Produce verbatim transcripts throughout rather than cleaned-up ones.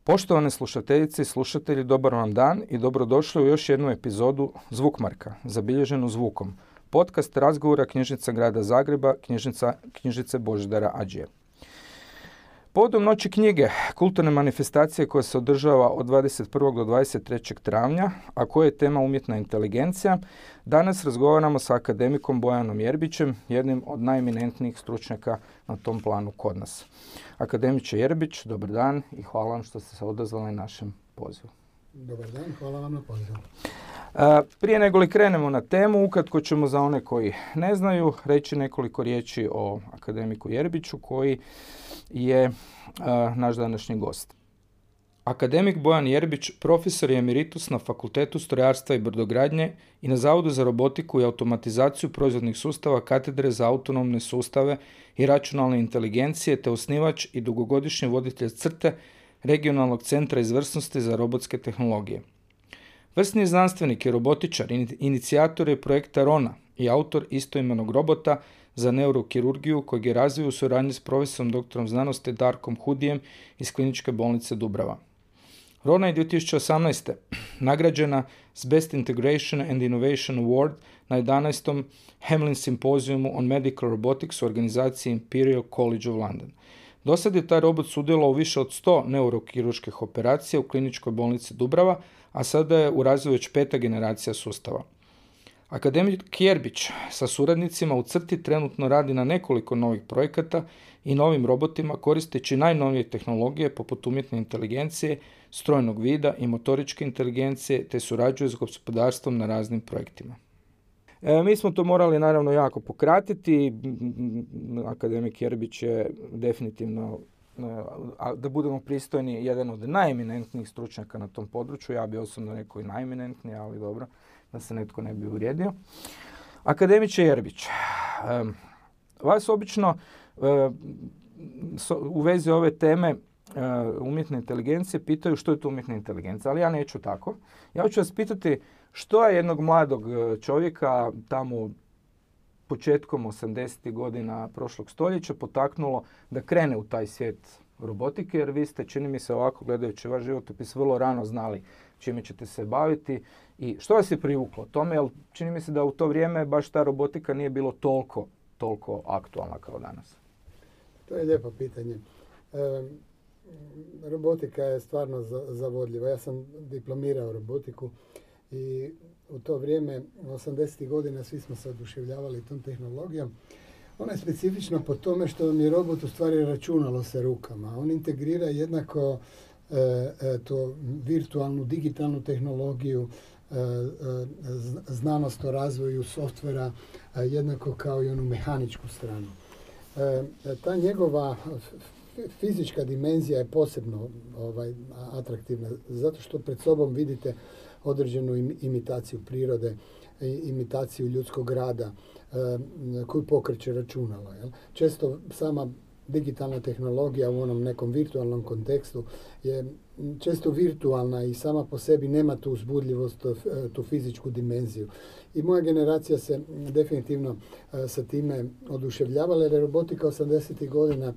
Poštovane slušateljice i slušatelji, dobar vam dan i dobrodošli u još jednu epizodu Zvukmarka, zabilježenu zvukom. Podcast razgovora Knjižnica grada Zagreba, knjižnica, knjižnice Božidara Ađije. Povodom Noći knjige, kulturne manifestacije koja se održava od dvadeset prvog do dvadeset trećeg travnja, a koja je tema umjetna inteligencija, danas razgovaramo sa akademikom Bojanom Jerbićem, jednim od najeminentnijih stručnjaka na tom planu kod nas. Akademiče Jerbić, dobar dan i hvala vam što ste se odazvali našem pozivu. Dobar dan, hvala vam na pozivu. Prije nego li krenemo na temu, ukratko ćemo za one koji ne znaju reći nekoliko riječi o akademiku Jerbiću koji je uh, naš današnji gost. Akademik Bojan Jerbić profesor je emeritus na Fakultetu strojarstva i brodogradnje i na Zavodu za robotiku i automatizaciju proizvodnih sustava Katedre za autonomne sustave i računalne inteligencije te osnivač i dugogodišnji voditelj CRTE Regionalnog centra izvrsnosti za robotske tehnologije. Vrsni je znanstvenik i robotičar, inicijator je projekta Rona i autor istoimenog robota za neurokirurgiju kojeg je razvio u suradnji s profesorom doktorom znanosti Darkom Hudijem iz Kliničke bolnice Dubrava. Rona je dvije tisuće osamnaeste. nagrađena s Best Integration and Innovation Award na jedanaestom Hamlin Symposiumu on Medical Robotics u organizaciji Imperial College of London. Do sad je taj robot sudjelovao u više od sto neurokirurških operacija u Kliničkoj bolnici Dubrava, a sada je u razvoju već peta generacija sustava. Akademik Jerbić sa suradnicima u CRTI trenutno radi na nekoliko novih projekata i novim robotima koristeći najnovije tehnologije poput umjetne inteligencije, strojnog vida i motoričke inteligencije te surađuje s gospodarstvom na raznim projektima. E, mi smo to morali naravno jako pokratiti. Akademik Jerbić je definitivno, a da budemo pristojni, jedan od najeminentnijih stručnjaka na tom području. Ja bi osobno rekao i najeminentniji, ali dobro, da se netko ne bi uvrijedio. Akademiče Jerbić, vas obično u vezi ove teme umjetne inteligencije pitaju što je to umjetna inteligencija, ali ja neću tako. Ja ću vas pitati što je jednog mladog čovjeka tamo početkom osamdesetih godina prošlog stoljeća potaknulo da krene u taj svijet robotike, jer vi ste, čini mi se ovako gledajući vaš životopis, vrlo rano znali čime ćete se baviti i što vas je privuklo tome, jer čini mi se da u to vrijeme baš ta robotika nije bilo toliko, toliko aktualna kao danas. To je lijepo pitanje. E, robotika je stvarno zavodljiva. Ja sam diplomirao robotiku i u to vrijeme, osamdesetih godina, svi smo se oduševljavali tom tehnologijom. Ona je specifična po tome što vam je robot u stvari računalo sa rukama. On integrira jednako e, e, to virtualnu, digitalnu tehnologiju, e, e, znanost o razvoju softvera, e, jednako kao i onu mehaničku stranu. E, ta njegova fizička dimenzija je posebno ovaj, atraktivna, zato što pred sobom vidite određenu imitaciju prirode, imitaciju ljudskog rada koju pokreće računalo. Jel? Često sama digitalna tehnologija u onom nekom virtualnom kontekstu je često virtualna i sama po sebi nema tu uzbudljivost, tu fizičku dimenziju. I moja generacija se definitivno sa time oduševljavala jer je robotika osamdesetih godina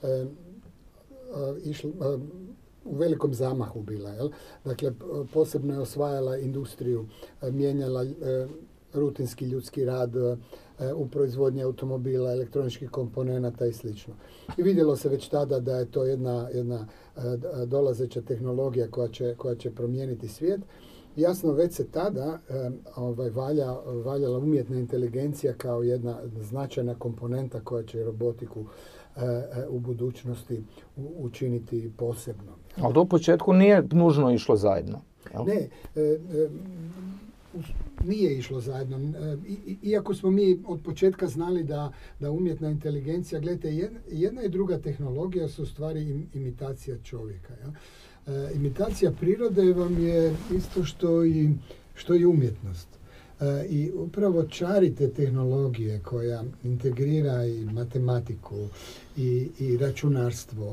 išla u velikom zamahu bila. Jel? Dakle, posebno je osvajala industriju, mijenjala e, rutinski ljudski rad e, u proizvodnji automobila, elektroničkih komponenata i sl. I vidjelo se već tada da je to jedna, jedna e, dolazeća tehnologija koja će, koja će promijeniti svijet. Jasno, već se tada e, ovaj, valja, valjala umjetna inteligencija kao jedna značajna komponenta koja će robotiku u budućnosti učiniti posebno. Ali to u početku nije nužno išlo zajedno. Jel? Ne, e, e, nije išlo zajedno. E, i, iako smo mi od početka znali da, da umjetna inteligencija, gledajte, jedna, jedna i druga tehnologija su u stvari imitacija čovjeka. Ja? E, imitacija prirode vam je isto što i, što i umjetnost. I upravo čari te tehnologije koja integrira i matematiku i, i računarstvo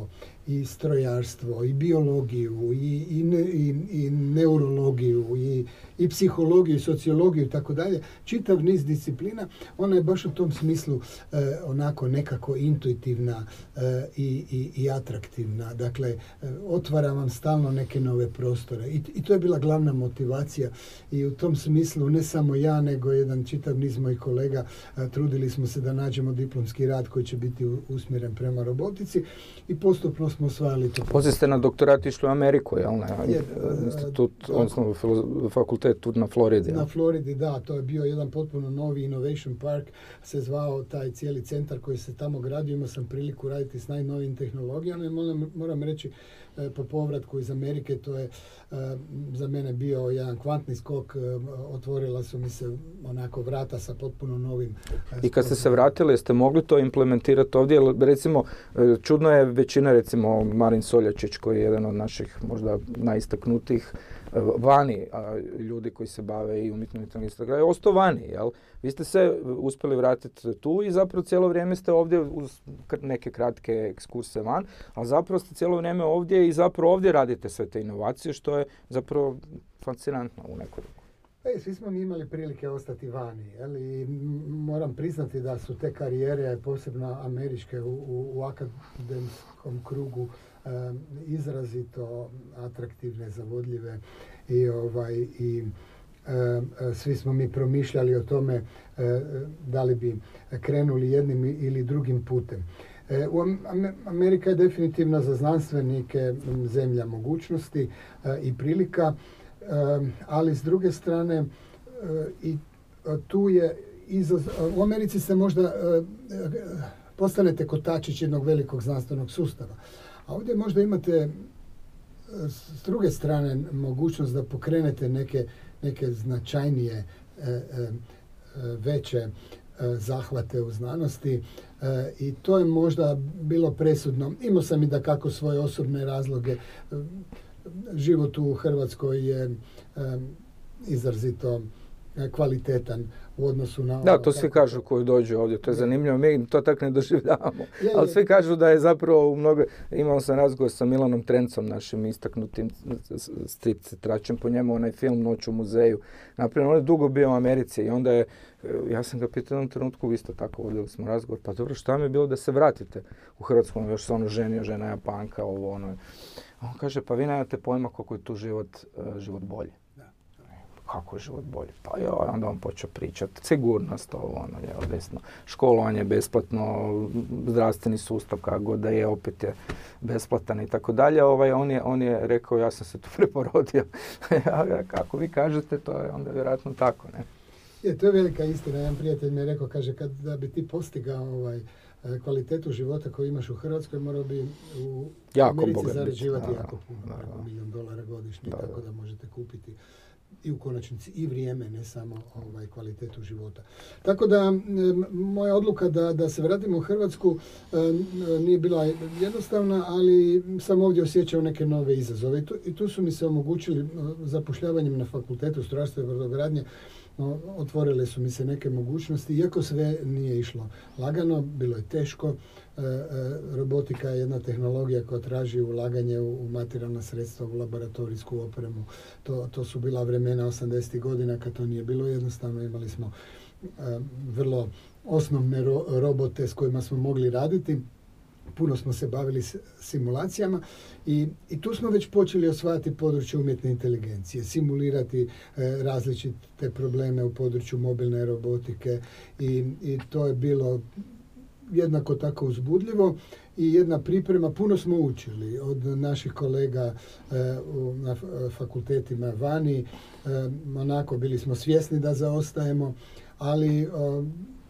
i strojarstvo, i biologiju, i, i, i, i neurologiju, i, i psihologiju, i sociologiju i tako dalje, čitav niz disciplina, ona je baš u tom smislu e, onako nekako intuitivna e, i, i, i atraktivna. Dakle, e, otvara vam stalno neke nove prostore. I, I to je bila glavna motivacija. I u tom smislu ne samo ja, nego jedan čitav niz mojih kolega e, trudili smo se da nađemo diplomski rad koji će biti usmjeren prema robotici i postupno smo osvajali to. Poslije ste na doktorat išli u Ameriku, jel ne? Je, Institut, odnosno fakultet tu na Floridi. Na Floridi, da. To je bio jedan potpuno novi Innovation Park, se zvao taj cijeli centar koji se tamo gradio. Imao sam priliku raditi s najnovijim tehnologijama i moram, moram reći po povratku iz Amerike, to je za mene bio jedan kvantni skok, otvorila su mi se onako vrata sa potpuno novim. I kad ste se vratili, jeste mogli to implementirati ovdje? Recimo, čudno je većina, recimo Marin Soljačić, koji je jedan od naših možda najistaknutijih vani, a ljudi koji se bave i umjetnom inteligencijom, je ostao vani, jel? Vi ste se uspjeli vratiti tu i zapravo cijelo vrijeme ste ovdje uz neke kratke ekskurse van, ali zapravo ste cijelo vrijeme ovdje i zapravo ovdje radite sve te inovacije, što je zapravo fascinantno u neku ruku. E, svi smo mi imali prilike ostati vani, jel? I moram priznati da su te karijere, posebno američke, u, u, u akademskom krugu um, izrazito atraktivne, zavodljive i, ovaj, i um, svi smo mi promišljali o tome uh, da li bi krenuli jednim ili drugim putem. U Amerika je definitivno za znanstvenike zemlja mogućnosti uh, i prilika, ali s druge strane i tu je izaz... U Americi se možda postanete kotačić jednog velikog znanstvenog sustava. A ovdje možda imate s druge strane mogućnost da pokrenete neke, neke značajnije, veće zahvate u znanosti i to je možda bilo presudno. Imao sam i da kako svoje osobne razloge. Život u Hrvatskoj je um, izrazito kvalitetan u odnosu na... Da, to svi kažu koji dođu ovdje, to je zanimljivo, mi to tako ne doživljavamo. Je, ali svi kažu da je zapravo u mnogo... Imao sam razgovor sa Milanom Trencom, našim istaknutim stripcetračem, po njemu onaj film Noć u muzeju. Naprimjer, on je dugo bio u Americi i onda je, ja sam ga pitao u jednom trenutku, isto tako vodili smo razgovor, pa dobro, šta mi je bilo da se vratite u Hrvatsku, još se ono ženio, žena Japanka, ovo ono. On kaže, pa vi nemate pojma koliko je tu život, uh, život bolji. Da. Kako je život bolji? Pa joj, onda on počeo pričati. Sigurnost, ovo, ono, lijevo, desno. Školovanje besplatno, zdravstveni sustav, kako god da je, opet je besplatan i tako dalje. Ovaj, on je, on je rekao, ja sam se tu preporodio. Kako vi kažete, to je onda vjerojatno tako, ne? Je, to je velika istina. Jedan prijatelj mi je rekao, kaže, kad da bi ti postigao ovaj, kvalitetu života koju imaš u Hrvatskoj, morao bi u jako Americi zarađivati jako puno, preko milijun dolara godišnje, da, tako da možete kupiti i u konačnici i vrijeme, ne samo ovaj, kvalitetu života. Tako da moja odluka da, da se vratimo u Hrvatsku nije bila jednostavna, ali sam ovdje osjećao neke nove izazove. I tu, i tu su mi se omogućili zapošljavanjem na fakultetu strojarstva i brodogradnje. No, otvorile su mi se neke mogućnosti, iako sve nije išlo lagano, bilo je teško. E, e, robotika je jedna tehnologija koja traži ulaganje u, u materijalna sredstva, u laboratorijsku opremu. To, to su bila vremena osamdesetih godina kad to nije bilo jednostavno. Imali smo e, vrlo osnovne ro, robote s kojima smo mogli raditi. Puno smo se bavili s simulacijama i, i tu smo već počeli osvajati područje umjetne inteligencije, simulirati e, različite probleme u području mobilne robotike i, i to je bilo jednako tako uzbudljivo i jedna priprema. Puno smo učili od naših kolega e, u, na fakultetima vani, e, onako bili smo svjesni da zaostajemo, ali o,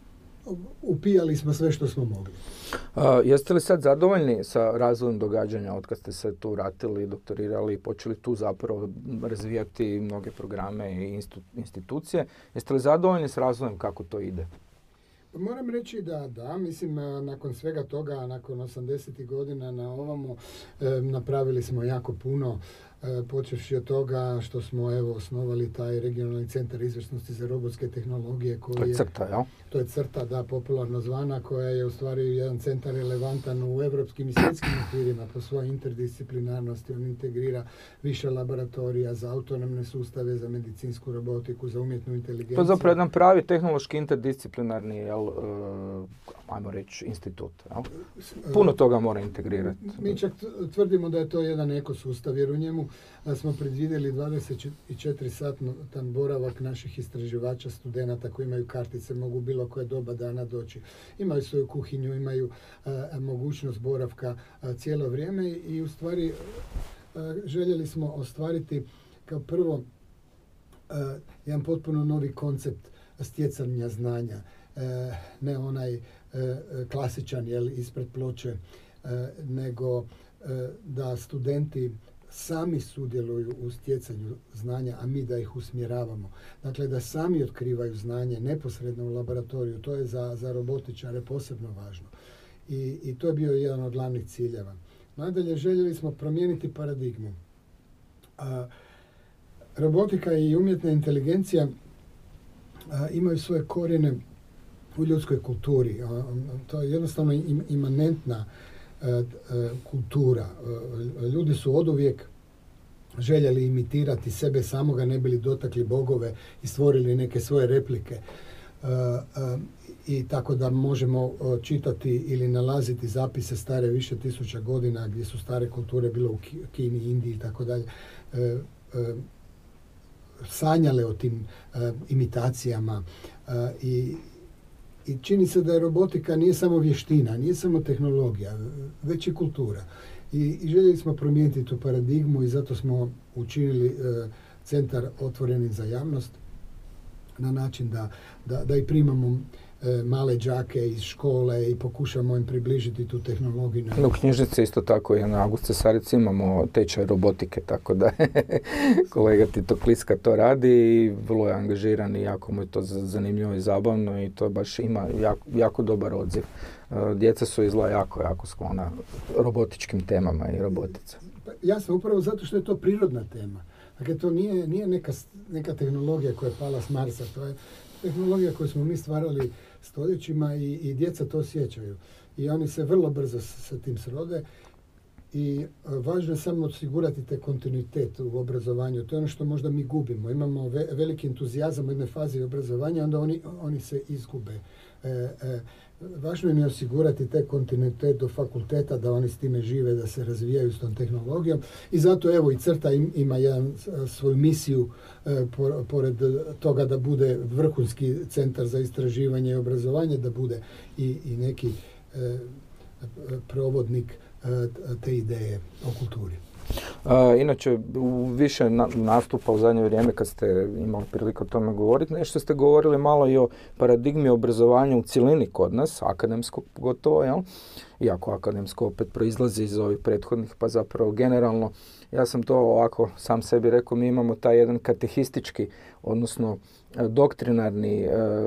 upijali smo sve što smo mogli. A, jeste li sad zadovoljni sa razvojem događanja od kad ste se tu vratili, doktorirali i počeli tu zapravo razvijati mnoge programe i institucije? Jeste li zadovoljni s razvojem kako to ide? Moram reći da da, mislim nakon svega toga, nakon osamdesetih godina na ovamo, e, napravili smo jako puno. počevši od toga što smo evo osnovali taj regionalni centar izvrsnosti za robotske tehnologije koji to je CRTA, jel? To je CRTA, da, popularno zvana, koja je u stvari jedan centar relevantan u evropskim i svjetskim okvirima po svojoj interdisciplinarnosti. On integrira više laboratorija za autonomne sustave, za medicinsku robotiku, za umjetnu inteligenciju. To je zapravo jedan pravi tehnološki interdisciplinarni, jel, uh, ajmo reći, institut. Jel? Puno toga mora integrirati. Mi čak tvrdimo da je to jedan ekosustav, jer u njemu smo predvidjeli dvadeset četiri satan boravak naših istraživača, studenata koji imaju kartice, mogu bilo koje doba dana doći. Imaju svoju kuhinju, imaju a, mogućnost boravka a, cijelo vrijeme i u stvari a, željeli smo ostvariti kao prvo a, jedan potpuno novi koncept stjecanja znanja. A, ne onaj a, klasičan, jel, ispred ploče, a, nego a, da studenti sami sudjeluju u stjecanju znanja, a mi da ih usmjeravamo. Dakle, da sami otkrivaju znanje neposredno u laboratoriju. To je za, za robotičare posebno važno. I, I to je bio jedan od glavnih ciljeva. Nadalje, željeli smo promijeniti paradigmu. A, robotika i umjetna inteligencija a, imaju svoje korijene u ljudskoj kulturi. A, to je jednostavno im, imanentna kultura. Ljudi su oduvijek željeli imitirati sebe samoga, ne bili dotakli bogove i stvorili neke svoje replike. I tako da možemo čitati ili nalaziti zapise stare više tisuća godina gdje su stare kulture bile u Kini, Indiji i tako dalje, sanjale o tim imitacijama i I čini se da je robotika nije samo vještina, nije samo tehnologija, već i kultura. I, i željeli smo promijeniti tu paradigmu i zato smo učinili e, centar otvorenim za javnost na način da, da, da i primamo e, male đake iz škole i pokušamo im približiti tu tehnologiju. U knjižnici isto tako i na August Cesarec imamo tečaj robotike, tako da kolega Tito Kliska to radi i vrlo je angažiran i jako mu je to zanimljivo i zabavno i to baš ima jako, jako dobar odziv. Djeca su izla jako, jako sklona robotičkim temama i robotice. Jasno, upravo zato što je to prirodna tema. Dakle, to nije, nije neka, neka tehnologija koja je pala s Marsa, to je tehnologija koju smo mi stvarali stoljećima i, i djeca to osjećaju. I oni se vrlo brzo sa tim srode i važno je samo osigurati te kontinuitet u obrazovanju. To je ono što možda mi gubimo. Imamo ve, veliki entuzijazam u jednoj fazi obrazovanja, onda oni, oni se izgube. E, e, važno im je osigurati te kontinuitet do fakulteta, da oni s time žive, da se razvijaju s tom tehnologijom. I zato evo i CRTA im, ima jedan svoju misiju e, por, pored toga da bude vrhunski centar za istraživanje i obrazovanje, da bude i, i neki e, provodnik e, te ideje o kulturi. Uh, inače, u više na, nastupa u zadnje vrijeme kad ste imali priliku o tome govoriti, nešto ste govorili malo i o paradigmi obrazovanja u cjelini kod nas, akademsko pogotovo, jel? Iako akademsko opet proizlazi iz ovih prethodnih, pa zapravo generalno, ja sam to ovako sam sebi rekao, mi imamo taj jedan katehistički, odnosno doktrinarni,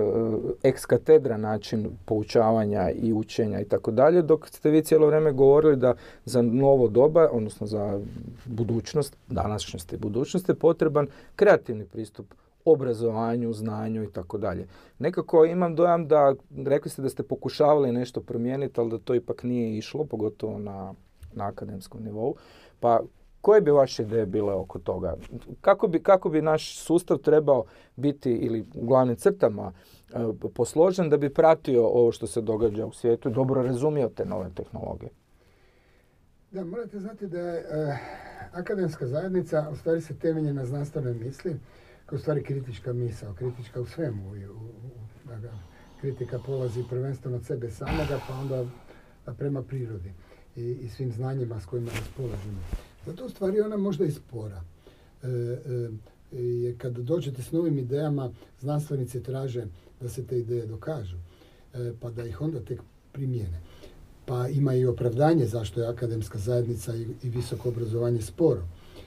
ex katedra način poučavanja i učenja i tako dalje, dok ste vi cijelo vrijeme govorili da za novo doba, odnosno za budućnost, današnjost i budućnost je potreban kreativni pristup obrazovanju, znanju i tako dalje. Nekako imam dojam da, rekli ste da ste pokušavali nešto promijeniti, ali da to ipak nije išlo, pogotovo na, na akademskom nivou. Pa koje bi vaše ideje bile oko toga? Kako bi, kako bi naš sustav trebao biti, ili u glavnim crtama, e, posložen da bi pratio ovo što se događa u svijetu i dobro razumio te nove tehnologije? Da, morate znati da je e, akademska zajednica u stvari se temelji na znanstvenoj misli, kao u stvari kritička misao, kritička u svemu. U, u, da ga, kritika polazi prvenstveno od sebe samoga, pa onda prema prirodi i, i svim znanjima s kojima raspolažemo. Zato u stvari ona možda i spora. E, e, kad dođete s novim idejama, znanstvenici traže da se te ideje dokažu, e, pa da ih onda tek primijene. Pa ima i opravdanje zašto je akademska zajednica i, i visoko obrazovanje sporo.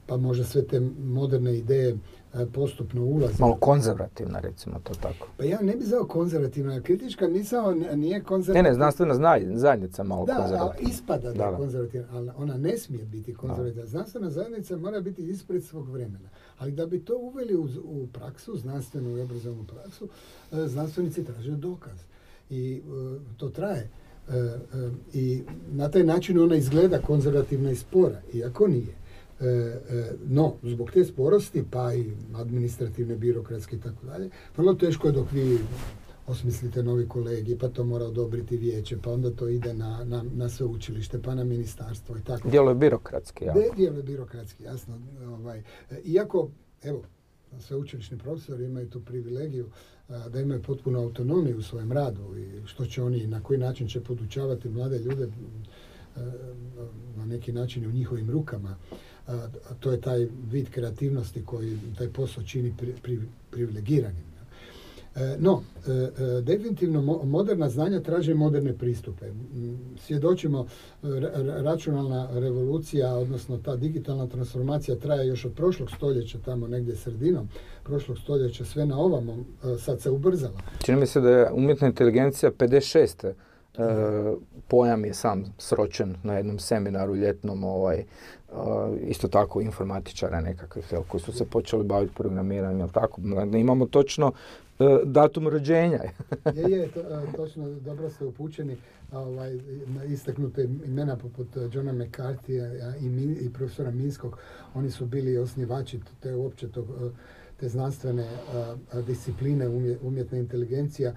pa možda sve te moderne ideje postupno ulaze. Malo konzervativna, recimo to tako. Pa ja ne bih zvao konzervativna. Kritička misao nije konzervativna. Ne, ne, znanstvena zajednica malo da, konzervativna. Da, ispada da je konzervativna, ali ona ne smije biti konzervativna. Znanstvena zajednica mora biti ispred svog vremena. Ali da bi to uveli u, u praksu, znanstvenu i obrazovnu praksu, znanstvenici traže dokaz. I uh, to traje. Uh, uh, I na taj način ona izgleda konzervativna i spora, iako nije. E, e, no, zbog te sporosti, pa i administrativne, birokratske i tako dalje, vrlo teško je dok vi osmislite novi kolegij, pa to mora odobriti vijeće, pa onda to ide na, na, na sveučilište, pa na ministarstvo i tako. Dijelo je birokratski, ja. Dijelo je birokratski, jasno. Ovaj, iako, evo, sveučilišni profesori imaju tu privilegiju a, da imaju potpunu autonomiju u svojem radu i što će oni, na koji način će podučavati mlade ljude, a, na neki način u njihovim rukama. A, to je taj vid kreativnosti koji taj posao čini pri, pri, privilegiranim. E, no, e, e, definitivno mo, moderna znanja traže moderne pristupe. Svjedočimo, ra, računalna revolucija, odnosno ta digitalna transformacija traje još od prošlog stoljeća, tamo negdje sredinom prošlog stoljeća, sve na ovamo, e, sad se ubrzala. Čini mi se da je umjetna inteligencija pedeset šeste E, pojam je sam sročen na jednom seminaru ljetnom, ovaj, e, isto tako informatičara nekakvih, jel, koji su se počeli baviti programiranjem, jel tako? Imamo točno e, datum rođenja. je, je, to, točno, dobro ste upućeni. Ovaj, istaknute imena poput Johna McCarthyja i, i profesora Minskog, oni su bili osnivači te uopće tog, te znanstvene a, discipline umjetna inteligencija.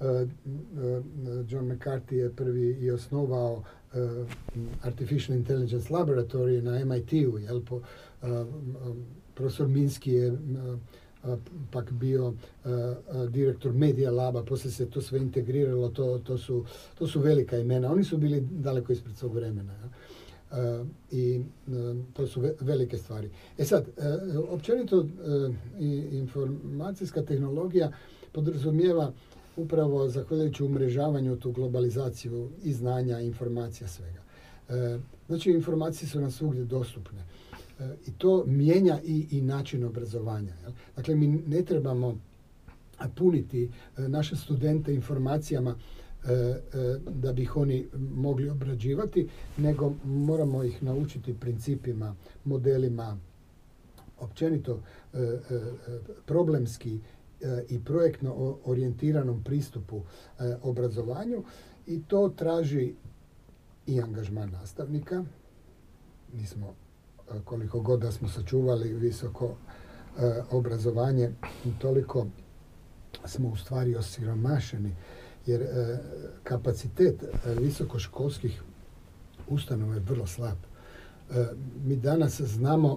John McCarthy je prvi i osnovao uh, Artificial Intelligence Laboratory na M I T-u. Jel, po, uh, um, profesor Minsky je uh, uh, pak bio uh, uh, direktor Media Laba, poslije se to sve integriralo, to, to, su, to su velika imena. Oni su bili daleko ispred svog vremena. Ja. Uh, I uh, to su ve- velike stvari. E sad, uh, općenito uh, i informacijska tehnologija podrazumijeva upravo zahvaljujući umrežavanju, tu globalizaciju i znanja, informacija, svega. E, znači, informacije su nam svugdje dostupne. E, I to mijenja i, i način obrazovanja. Jel? Dakle, mi ne trebamo puniti e, naše studente informacijama e, e, da bi ih oni mogli obrađivati, nego moramo ih naučiti principima, modelima, općenito e, e, problemski i projektno orijentiranom pristupu e, obrazovanju i to traži i angažman nastavnika. Mi smo, koliko god da smo sačuvali visoko e, obrazovanje, toliko smo u stvari osiromašeni, jer e, kapacitet e, visokoškolskih ustanova je vrlo slab. E, mi danas znamo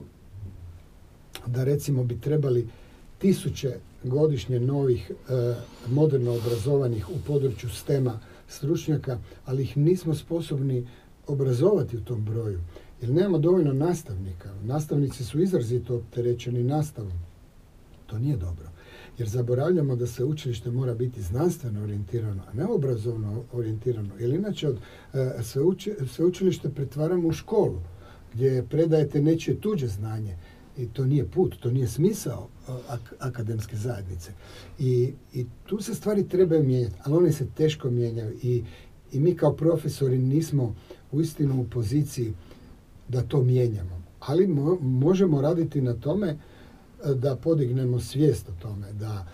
da recimo bi trebali tisuće godišnje novih e, moderno obrazovanih u području stema stručnjaka, ali ih nismo sposobni obrazovati u tom broju. Jer nemamo dovoljno nastavnika. Nastavnici su izrazito opterećeni nastavom. To nije dobro. Jer zaboravljamo da se učilište mora biti znanstveno orijentirano, a ne obrazovno orijentirano. Jer inače od e, sveuči, sveučilište pretvaramo u školu, gdje predajete nečije tuđe znanje. I to nije put, to nije smisao ak- akademske zajednice. I, I tu se stvari trebaju mijenjati, ali one se teško mijenjaju. I, i mi kao profesori nismo uistinu u poziciji da to mijenjamo. Ali mo- možemo raditi na tome da podignemo svijest o tome, da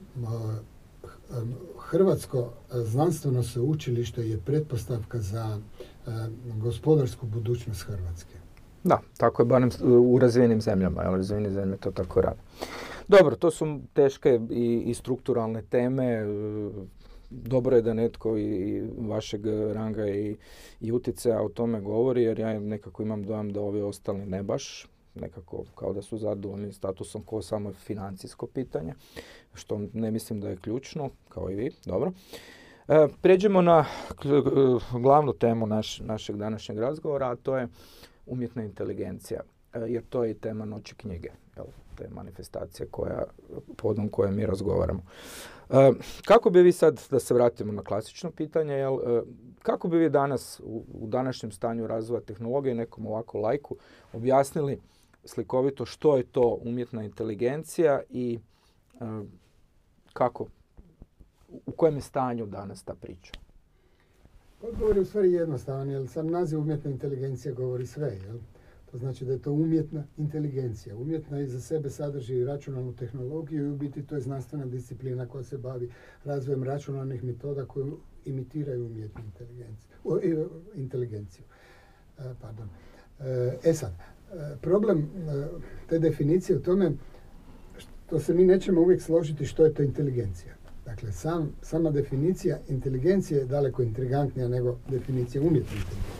uh, Hrvatsko znanstveno sveučilište je pretpostavka za uh, gospodarsku budućnost Hrvatske. Da, tako je barem u razvijenim zemljama, jer razvijene zemlje to tako rade. Dobro, to su teške i, i strukturalne teme. Dobro je da netko i vašeg ranga i, i utjecaja o tome govori, jer ja nekako imam dojam da ovi ostali ne baš, nekako kao da su zadovoljni statusom kao samo financijsko pitanje, što ne mislim da je ključno, kao i vi, dobro. E, pređemo na glavnu temu naš, našeg današnjeg razgovora, a to je umjetna inteligencija, jer to je i tema Noći knjige, jel? Te manifestacije koja, podom koje mi razgovaramo. E, kako bi vi sad, da se vratimo na klasično pitanje, jel, e, kako bi vi danas u, u današnjem stanju razvoja tehnologije nekom ovako lajku objasnili slikovito što je to umjetna inteligencija i e, kako, u kojem je stanju danas ta priča? Odgovor je u stvari jednostavan, jer sam naziv umjetna inteligencija govori sve. Jel? To znači da je to umjetna inteligencija. Umjetna iza sebe sadrži računalnu tehnologiju i u biti to je znanstvena disciplina koja se bavi razvojem računalnih metoda koje imitiraju umjetnu inteligenciju. inteligenciju. Pardon. E sad, problem te definicije u tome što se mi nećemo uvijek složiti što je to inteligencija. Dakle, sam, sama definicija inteligencije je daleko intrigantnija nego definicija umjetne inteligencije.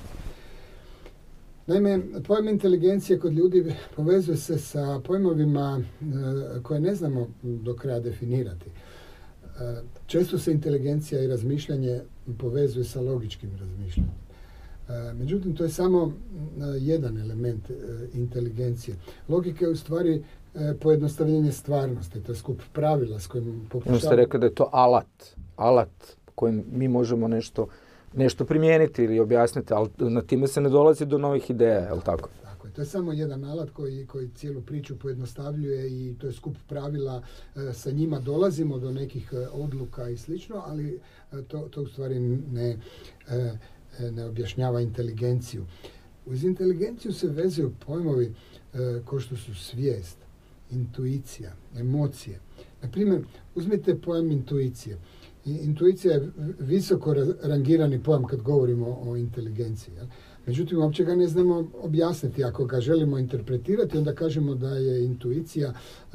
Naime, pojam inteligencije kod ljudi povezuje se sa pojmovima e, koje ne znamo do kraja definirati. E, često se inteligencija i razmišljanje povezuje sa logičkim razmišljanjem. E, međutim, to je samo jedan element e, inteligencije. Logika je u stvari e, pojednostavljenje stvarnosti, to je skup pravila s kojim pokušavamo... Ste rekli da je to alat, alat kojim mi možemo nešto... nešto primijeniti ili objasniti, ali na time se ne dolazi do novih ideja, je li tako? Tako je. To je samo jedan alat koji, koji cijelu priču pojednostavljuje i to je skup pravila. E, sa njima dolazimo do nekih e, odluka i slično, ali e, to, to u stvari ne, e, ne objašnjava inteligenciju. Uz inteligenciju se vezuju pojmovi e, kao što su svijest, intuicija, emocije. Na primjer, uzmite pojam intuicije. Intuicija je visoko rangirani pojam kad govorimo o inteligenciji. Jel? Međutim, uopće ga ne znamo objasniti. Ako ga želimo interpretirati, onda kažemo da je intuicija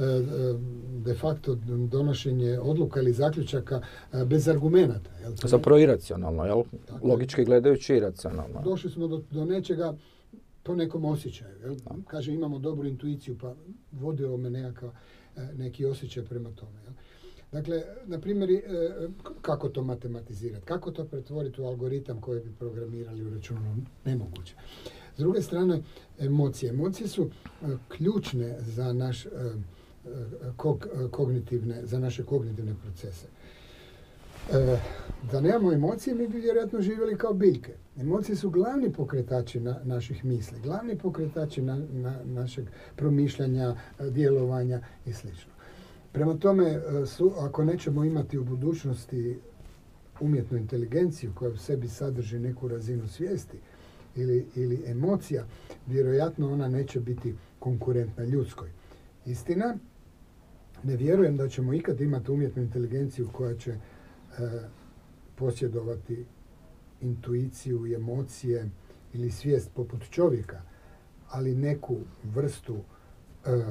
de facto donošenje odluka ili zaključaka bez argumenata. Jel? Zapravo iracionalno, jel? Tako, logički gledajući iracionalno. Došli smo do, do nečega po nekom osjećaju. Jel? Kaže, imamo dobru intuiciju, pa vodio me nekakav, neki osjećaj prema tome. Jel? Dakle, na primjer, kako to matematizirati? Kako to pretvoriti u algoritam koji bi programirali u računalu? Nemoguće. S druge strane, emocije. Emocije su ključne za, naš, kognitivne, za naše kognitivne procese. Da nemamo emocije, mi bi vjerojatno živjeli kao biljke. Emocije su glavni pokretači na, naših misli, glavni pokretači na, na, našeg promišljanja, djelovanja i sl. Prema tome, su, ako nećemo imati u budućnosti umjetnu inteligenciju koja u sebi sadrži neku razinu svijesti ili, ili emocija, vjerojatno ona neće biti konkurentna ljudskoj. Istina, ne vjerujem da ćemo ikad imati umjetnu inteligenciju koja će e, posjedovati intuiciju i emocije ili svijest poput čovjeka, ali neku vrstu e,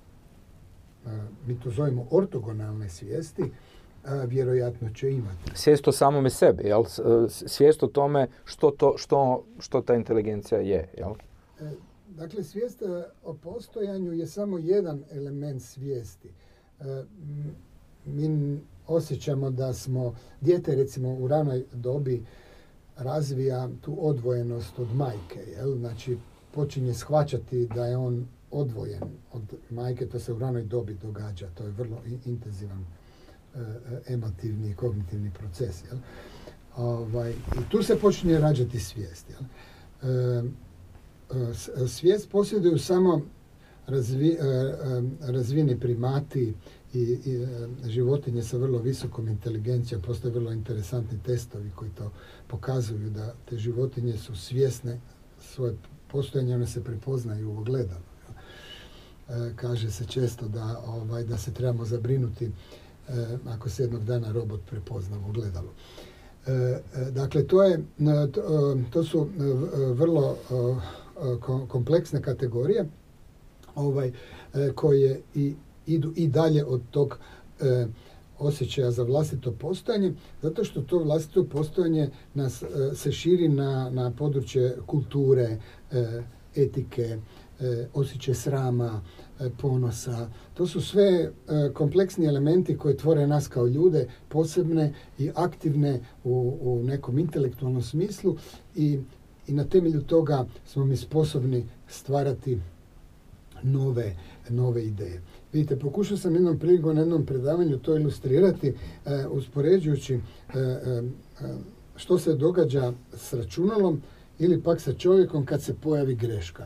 mi to zovemo ortogonalne svijesti, a, vjerojatno će imati. Svijest o samome sebi, jel? Svijest o tome što, to, što, što ta inteligencija je, jel? E, dakle, svijest o postojanju je samo jedan element svijesti. E, mi osjećamo da smo, dijete recimo u ranoj dobi razvija tu odvojenost od majke, jel? Znači, počinje shvaćati da je on odvojen od majke, to se u ranoj dobi događa, to je vrlo intenzivan e, emotivni i kognitivni proces. Jel? Ovaj, i tu se počinje rađati svijest. Jel? E, e, svijest posjeduju samo razvi, e, razvijeni primati i, i e, životinje sa vrlo visokom inteligencijom. Postoje vrlo interesantni testovi koji to pokazuju da te životinje su svjesne svoje postojanje, one se prepoznaju u ogledalu. Kaže se često da, ovaj, da se trebamo zabrinuti e, ako se jednog dana robot prepozna u ogledalu. E, dakle, to, je, to, to su vrlo kompleksne kategorije ovaj, koje i, idu i dalje od tog e, osjećaja za vlastito postojanje, zato što to vlastito postojanje nas e, se širi na, na područje kulture, e, etike, E, osjećaj srama, e, ponosa. To su sve e, kompleksni elementi koji tvore nas kao ljude, posebne i aktivne u, u nekom intelektualnom smislu i, i na temelju toga smo mi sposobni stvarati nove, nove ideje. Vidite, pokušao sam jednom prilikom na jednom predavanju to ilustrirati e, uspoređujući e, e, što se događa s računalom ili pak sa čovjekom kad se pojavi greška.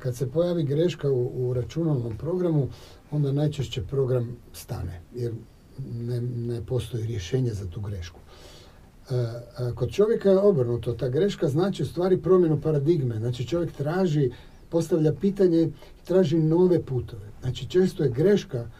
kad se pojavi greška u, u računalnom programu, onda najčešće program stane, jer ne, ne postoji rješenje za tu grešku. E, a kod čovjeka je obrnuto. Ta greška znači u stvari promjenu paradigme. Znači čovjek traži, postavlja pitanje i traži nove putove. Znači često je greška e,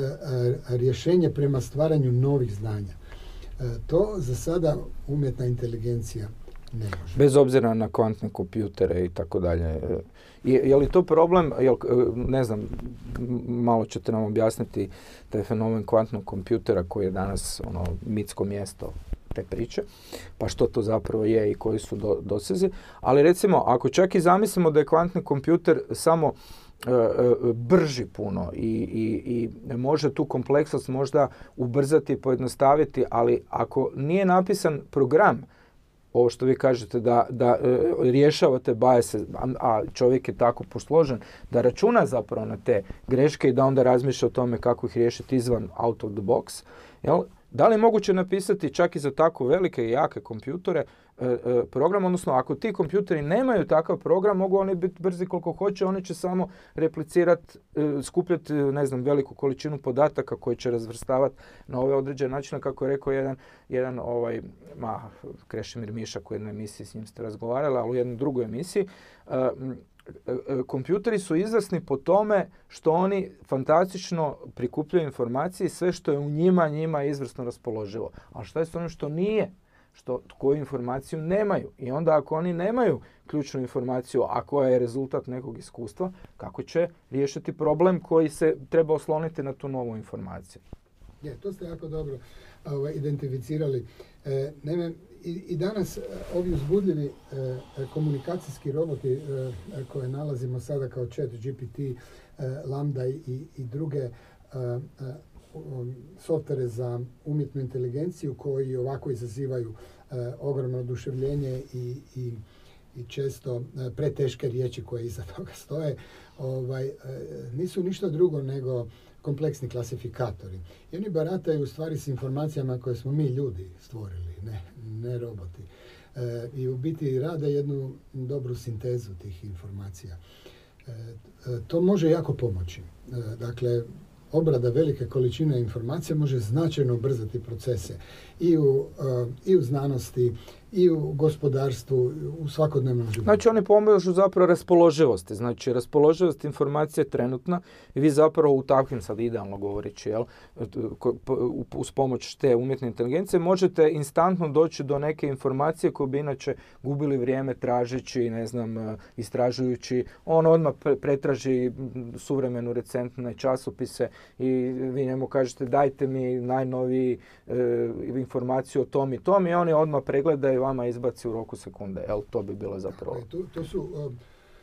a, rješenje prema stvaranju novih znanja. E, to za sada umjetna inteligencija ne može. Bez obzira na kvantne kompjutere i tako dalje. Je, je li to problem, jel, ne znam, malo ćete nam objasniti taj fenomen kvantnog kompjutera koji je danas ono mitsko mjesto te priče, pa što to zapravo je i koji su do, dosezi. Ali recimo, ako čak i zamislimo da je kvantni kompjuter samo e, e, brži puno i, i, i može tu kompleksnost možda ubrzati i pojednostaviti, ali ako nije napisan program, ovo što vi kažete da, da e, rješavate bajese, a, a čovjek je tako posložen, da računa zapravo na te greške i da onda razmišlja o tome kako ih riješiti izvan out of the box, jel? Da li je moguće napisati čak i za tako velike i jake kompjutore e, e, program, odnosno ako ti kompjuteri nemaju takav program, mogu oni biti brzi koliko hoće, oni će samo replicirati, e, skupljati, ne znam, veliku količinu podataka koji će razvrstavati na ove određene načine, kako je rekao jedan, jedan ovaj, ma, Krešimir Mišak u jednoj emisiji, s njim ste razgovarali, ali u jednoj drugoj emisiji, e, kompjuteri su izvrsni po tome što oni fantastično prikupljaju informacije i sve što je u njima, njima je izvrsno raspoloživo. A šta je s onim što nije? Što, koju informaciju nemaju? I onda ako oni nemaju ključnu informaciju, a koja je rezultat nekog iskustva, kako će riješiti problem koji se treba osloniti na tu novu informaciju? Je, to ste jako dobro ovaj, identificirali. E, naime, i, i danas ovi uzbudljivi e, komunikacijski roboti e, koje nalazimo sada kao Chat G P T, e, Lambda i, i druge e, e, softvere za umjetnu inteligenciju koji ovako izazivaju e, ogromno oduševljenje i, i, i često e, preteške riječi koje iza toga stoje, ovaj, e, nisu ništa drugo nego kompleksni klasifikatori. I oni barataju u stvari s informacijama koje smo mi ljudi stvorili, ne, ne roboti. E, I u biti rade jednu dobru sintezu tih informacija. E, to može jako pomoći. E, dakle, obrada velike količine informacija može značajno ubrzati procese i u, uh, i u znanosti, i u gospodarstvu, u svakodnevnom životu. Znači oni pomažu zapravo raspoloživosti. Znači raspoloživost informacije je trenutna i vi zapravo u takvim, sad idealno govoreći, jel, uz pomoć te umjetne inteligencije možete instantno doći do neke informacije koje bi inače gubili vrijeme tražeći, ne znam, istražujući. On odmah pretraži suvremenu recentne časopise i vi njemu kažete dajte mi najnoviji e, informaciju o tom i tom i on je odmah pregleda i vama izbaci u roku sekunde. Jel, to bi bilo zapravo... To, to su um,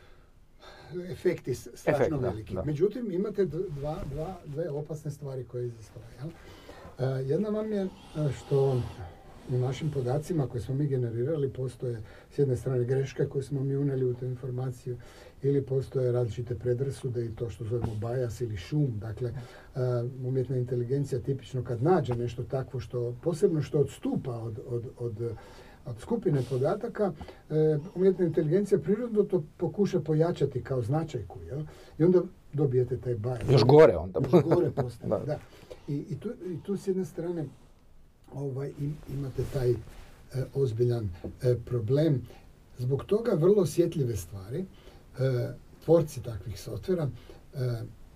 efekti strašno Efekt, veliki. Da, da. Međutim, imate dva, dva, dve opasne stvari koje izastoje. Uh, jedna vam je što u našim podacima koje smo mi generirali postoje s jedne strane greške koje smo mi unijeli u tu informaciju ili postoje različite predrasude i to što zovemo bias ili šum. Dakle, uh, umjetna inteligencija tipično kad nađe nešto takvo što posebno što odstupa od, od, od, od skupine podataka, uh, umjetna inteligencija prirodno to pokuša pojačati kao značajku. Jel? I onda dobijete taj bias. Još gore onda. Još gore postane, da. da. I, i, tu, I tu s jedne strane ovaj, im, imate taj e, ozbiljan e, problem. Zbog toga vrlo osjetljive stvari e, tvorci takvih softvera e, e,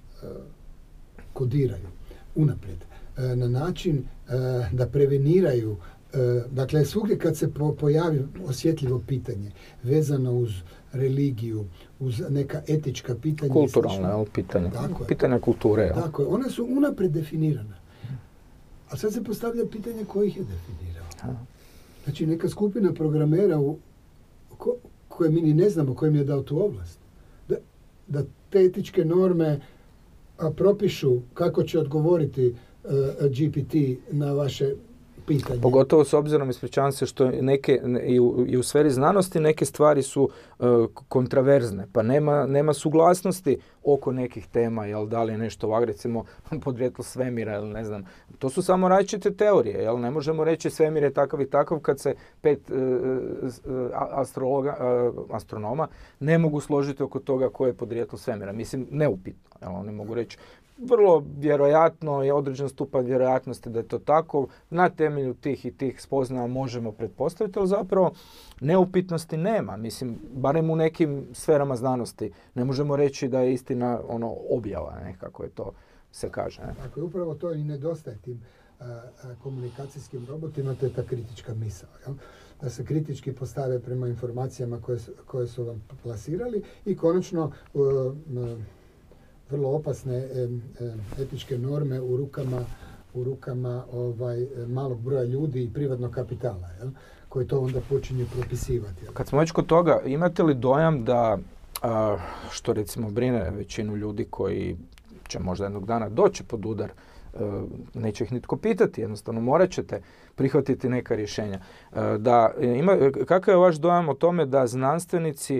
kodiraju unaprijed e, na način e, da preveniraju. E, dakle, svugdje kad se po, pojavi osjetljivo pitanje vezano uz religiju, uz neka etička pitanja. Kulturalna pitanja. Pitanja kulture. Jel? Tako je. One su unaprijed definirane. A sad se postavlja pitanje ko ih je definirao. Znači neka skupina programera u, ko, koje mi ni ne znamo kojim je dao tu ovlast. Da, da te etičke norme a, propišu kako će odgovoriti uh, G P T na vaše pitanje. Pogotovo s obzirom, ispričavam se, što neke, i u, i u sferi znanosti neke stvari su uh, kontraverzne, pa nema, nema suglasnosti oko nekih tema, jel, da li je nešto ovak, recimo, podrijetlo svemira, ili ne znam. To su samo različite teorije, jel, ne možemo reći svemir je takav i takav kad se pet uh, uh, astrologa, uh, astronoma ne mogu složiti oko toga koje je podrijetlo svemira. Mislim, neupitno, jel, oni mogu reći vrlo vjerojatno je određen stupanj vjerojatnosti da je to tako. Na temelju tih i tih spoznaja možemo pretpostaviti, ali zapravo neupitnosti nema. Mislim, barem u nekim sferama znanosti ne možemo reći da je istina ono objava, ne, kako je to se kaže. Ne. Ako je upravo to i nedostaje tim a, a, komunikacijskim robotima, to je ta kritička misao. Jel? Da se kritički postave prema informacijama koje su, koje su vam plasirali i konačno uh, uh, vrlo opasne e, e, etičke norme u rukama, u rukama ovaj, malog broja ljudi i privatnog kapitala, jel? Koji to onda počinju propisivati. Jel? Kad smo već kod toga, imate li dojam da, a, što recimo brine većinu ljudi koji će možda jednog dana doći pod udar, a, neće ih nitko pitati, jednostavno morat ćete prihvatiti neka rješenja. A, da, ima, kakav je vaš dojam o tome da znanstvenici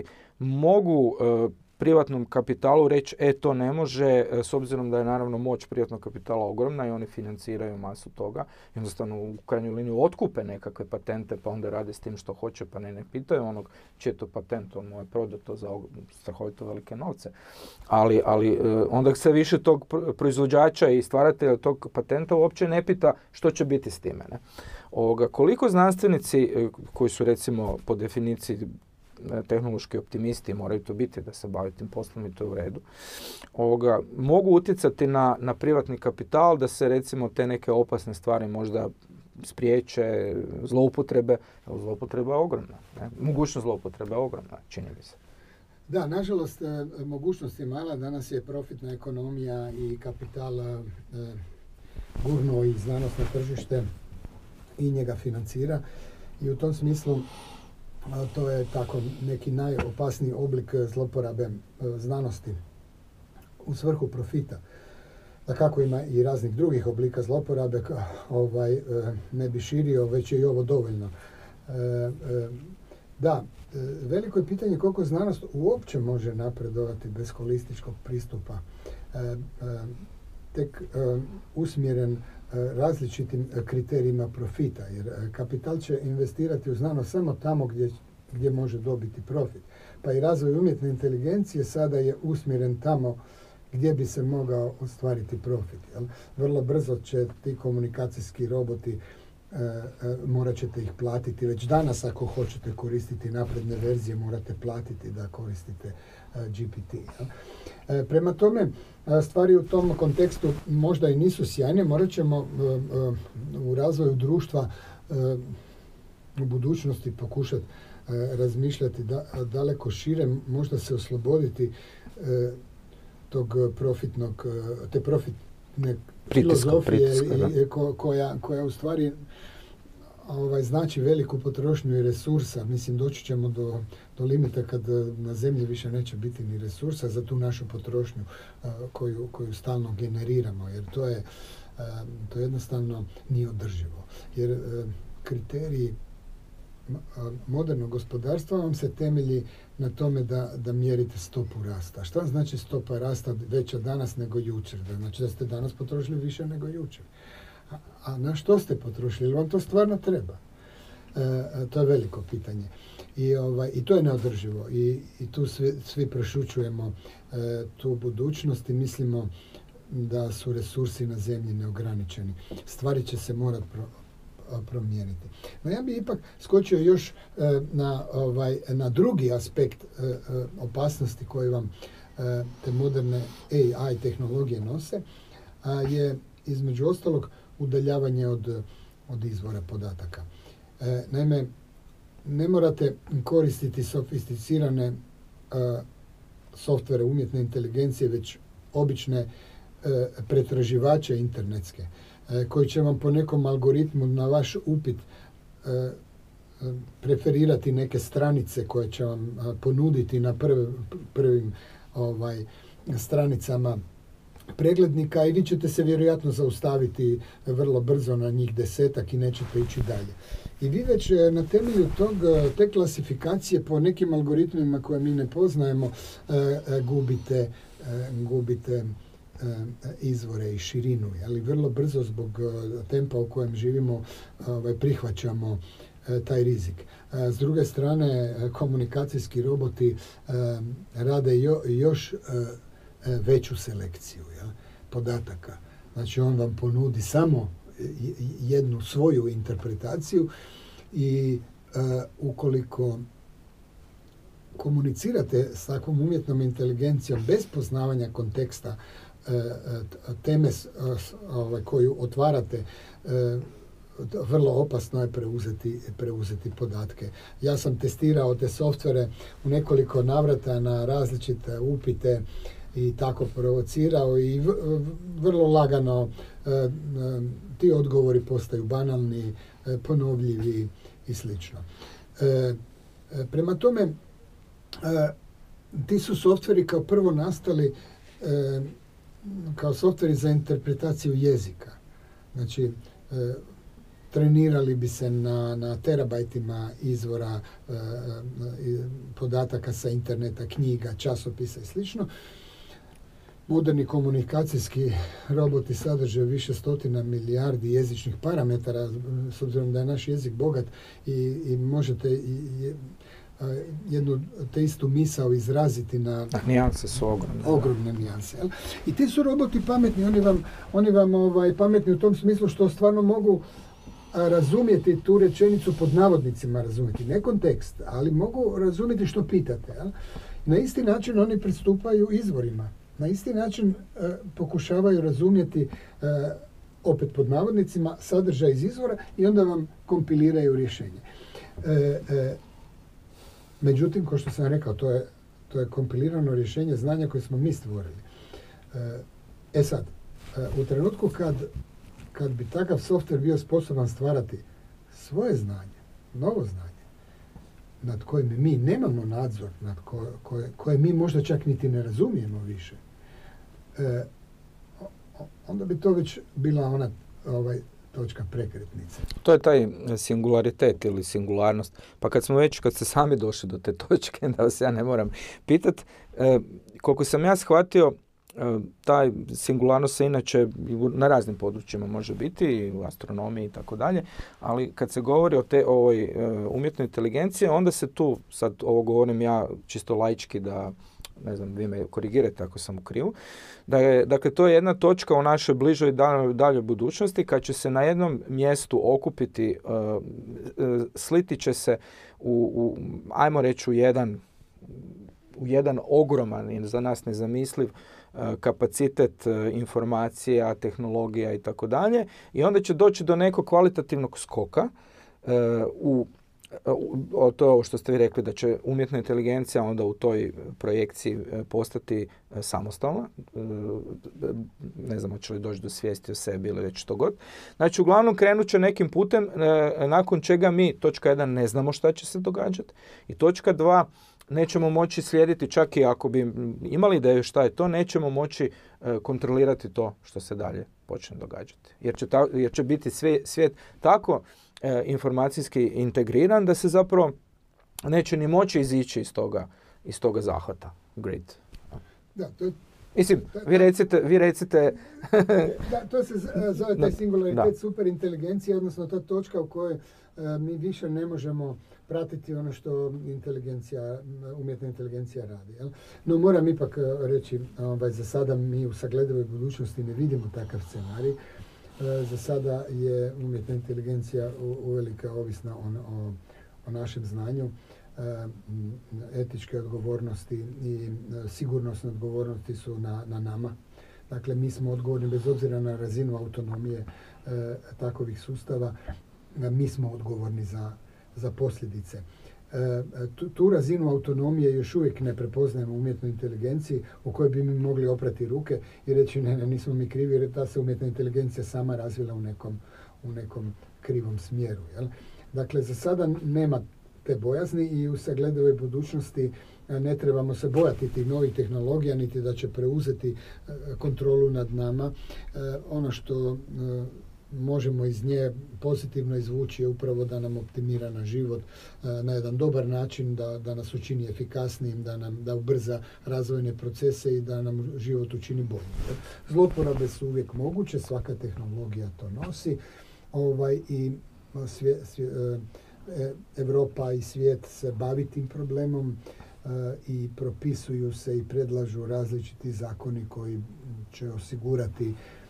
mogu a, privatnom kapitalu reći, e, to ne može, s obzirom da je naravno moć privatnog kapitala ogromna i oni financiraju masu toga. Jednostavno u krajnju liniju otkupe nekakve patente pa onda rade s tim što hoće pa ne, ne pitaju onog čiji je to patent, on mu je prodato za strahovito velike novce. Ali, ali onda se više tog proizvođača i stvaratelja tog patenta uopće ne pita što će biti s time. Ne? Ovoga, koliko znanstvenici koji su recimo po definiciji tehnološki optimisti, moraju to biti da se bave tim poslom i to je u redu, ovoga, mogu utjecati na, na privatni kapital da se recimo te neke opasne stvari možda spriječe, zloupotrebe, zloupotreba je ogromna, ne? Mogućnost zloupotrebe je ogromna, čini mi se. Da, nažalost, mogućnost je mala, danas je profitna ekonomija i kapital e, gurnuo i znanost na tržište i njega financira i u tom smislu a to je tako neki najopasniji oblik zloporabe e, znanosti u svrhu profita. Da kako ima i raznih drugih oblika zloporabe, ovaj, e, ne bi širio, već je i ovo dovoljno. E, e, da, e, veliko je pitanje koliko znanost uopće može napredovati bez holističkog pristupa. E, e, tek e, usmjeren e, različitim kriterijima profita, jer kapital će investirati u znanost samo tamo gdje, gdje može dobiti profit. Pa i razvoj umjetne inteligencije sada je usmjeren tamo gdje bi se mogao ostvariti profit. Jel? Vrlo brzo će ti komunikacijski roboti E, e, morat ćete ih platiti. Već danas ako hoćete koristiti napredne verzije morate platiti da koristite e, G P T. E, prema tome, stvari u tom kontekstu možda i nisu sjajne. Morat ćemo e, e, u razvoju društva e, u budućnosti pokušati e, razmišljati da, daleko šire, možda se osloboditi e, tog profitnog, te profitne filozofije i, ko, koja, koja u stvari ovaj, znači veliku potrošnju i resursa. Mislim, doći ćemo do, do limita kad na zemlji više neće biti ni resursa za tu našu potrošnju uh, koju, koju stalno generiramo, jer to je uh, to jednostavno nije održivo. Jer uh, kriteriji modernog gospodarstva vam se temelji na tome da, da mjerite stopu rasta. Šta znači stopa rasta veća danas nego jučer? Znači da ste danas potrošili više nego jučer. A, a na što ste potrošili? Ili vam to stvarno treba? E, to je veliko pitanje. I, ovaj, i to je neodrživo. I, i tu svi, svi prešućujemo e, tu budućnost i mislimo da su resursi na zemlji neograničeni. Stvari će se morati pro, promijeniti. No ja bih ipak skočio još e, na, ovaj, na drugi aspekt e, e, opasnosti koji vam e, te moderne A I tehnologije nose, a je između ostalog udaljavanje od, od izvora podataka. E, naime, ne morate koristiti sofisticirane e, softvere umjetne inteligencije, već obične e, pretraživače internetske, koji će vam po nekom algoritmu na vaš upit e, preferirati neke stranice koje će vam ponuditi na prv, prvim ovaj, stranicama preglednika i vi ćete se vjerojatno zaustaviti vrlo brzo na njih desetak i nećete ići dalje. I vi već na temelju tog, te klasifikacije po nekim algoritmima koje mi ne poznajemo gubite, gubite izvore i širinu. Ali vrlo brzo zbog tempa u kojem živimo prihvaćamo taj rizik. S druge strane, komunikacijski roboti rade jo, još veću selekciju, jel, podataka. Znači on vam ponudi samo jednu svoju interpretaciju i uh, ukoliko komunicirate s takvom umjetnom inteligencijom bez poznavanja konteksta uh, teme uh, koju otvarate, uh, vrlo opasno je preuzeti, preuzeti podatke. Ja sam testirao te softvere u nekoliko navrata na različite upite i tako provocirao i v, vrlo lagano e, e, ti odgovori postaju banalni, e, ponovljivi i slično. E, e, prema tome, e, ti su softveri kao prvo nastali e, kao softveri za interpretaciju jezika. Znači, e, trenirali bi se na, na terabajtima izvora e, e, podataka sa interneta, knjiga, časopisa i slično. Moderni komunikacijski roboti sadrže više stotina milijardi jezičnih parametara, s obzirom da je naš jezik bogat i, i možete i, i, jednu te istu misao izraziti na... Nijanse su ogromne. Ogromne nijanse. Jel? I ti su roboti pametni, oni vam, oni vam ovaj, pametni u tom smislu što stvarno mogu razumjeti tu rečenicu pod navodnicima razumjeti. Ne kontekst, ali mogu razumjeti što pitate. Jel? Na isti način oni pristupaju izvorima. Na isti način e, pokušavaju razumjeti e, opet pod navodnicima sadržaj iz izvora i onda vam kompiliraju rješenje. E, e, međutim, kao što sam rekao, to je, to je kompilirano rješenje znanja koje smo mi stvorili. E, e sad, e, u trenutku kad, kad bi takav softver bio sposoban stvarati svoje znanje, novo znanje, nad kojim mi nemamo nadzor, nad ko, koje, koje mi možda čak niti ne razumijemo više, e, onda bi to već bila ona ovaj, točka prekretnice. To je taj singularitet ili singularnost. Pa kad smo već, kad ste sami došli do te točke, da vas ja ne moram pitati, e, koliko sam ja shvatio, e, taj singularnost se inače na raznim područjima može biti, u astronomiji i tako dalje, ali kad se govori o te ovoj e, umjetnoj inteligenciji, onda se tu, sad ovo govorim ja čisto laički da ne znam, vi me korigirate ako sam u krivu, da je, dakle, to je jedna točka u našoj bližoj daljoj, daljoj budućnosti kad će se na jednom mjestu okupiti, uh, uh, sliti će se u, u, ajmo reći, u jedan, u jedan ogroman i za nas nezamisliv uh, kapacitet uh, informacija, tehnologija i tako dalje, i onda će doći do nekog kvalitativnog skoka uh, u O, to je ovo što ste vi rekli, da će umjetna inteligencija onda u toj projekciji postati samostalna. Ne znam, hoće li doći do svijesti o sebi ili već što god. Znači, uglavnom krenut će nekim putem, nakon čega mi, točka jedan, ne znamo šta će se događati. I točka dva, nećemo moći slijediti, čak i ako bi imali ideju šta je to, nećemo moći kontrolirati to što se dalje počne događati. Jer će, ta, jer će biti svijet, svijet tako e, informacijski integriran da se zapravo neće ni moći izići iz toga, iz toga zahvata. Grid. Da, to, Mislim, vi recite... Vi recite da, to se zove taj singularitet superinteligencije, odnosno ta točka u kojoj uh, mi više ne možemo pratiti ono što inteligencija, umjetna inteligencija radi. Jel? No moram ipak reći, ovaj, za sada mi u sagledivoj budućnosti ne vidimo takav scenarij. Uh, za sada je umjetna inteligencija uvelike ovisna o, o, o našem znanju. Etičke odgovornosti i sigurnosne odgovornosti su na, na nama. Dakle, mi smo odgovorni bez obzira na razinu autonomije e, takovih sustava. Mi smo odgovorni za, za posljedice. E, tu, tu razinu autonomije još uvijek ne prepoznajemo u umjetnoj inteligenciji u kojoj bi mi mogli oprati ruke i reći ne, ne, nismo mi krivi jer ta se umjetna inteligencija sama razvila u nekom, u nekom krivom smjeru. Jel? Dakle, za sada nema te bojazni i u sagledovoj budućnosti ne trebamo se bojati tih novih tehnologija, niti da će preuzeti kontrolu nad nama. Ono što možemo iz nje pozitivno izvući je upravo da nam optimira na život na jedan dobar način, da, da nas učini efikasnijim, da nam da ubrza razvojne procese i da nam život učini boljim. Zlouporabe su uvijek moguće, svaka tehnologija to nosi. Ovaj, i svje, svje, Europa i svijet se bavi tim problemom i propisuju se i predlažu različiti zakoni koji će osigurati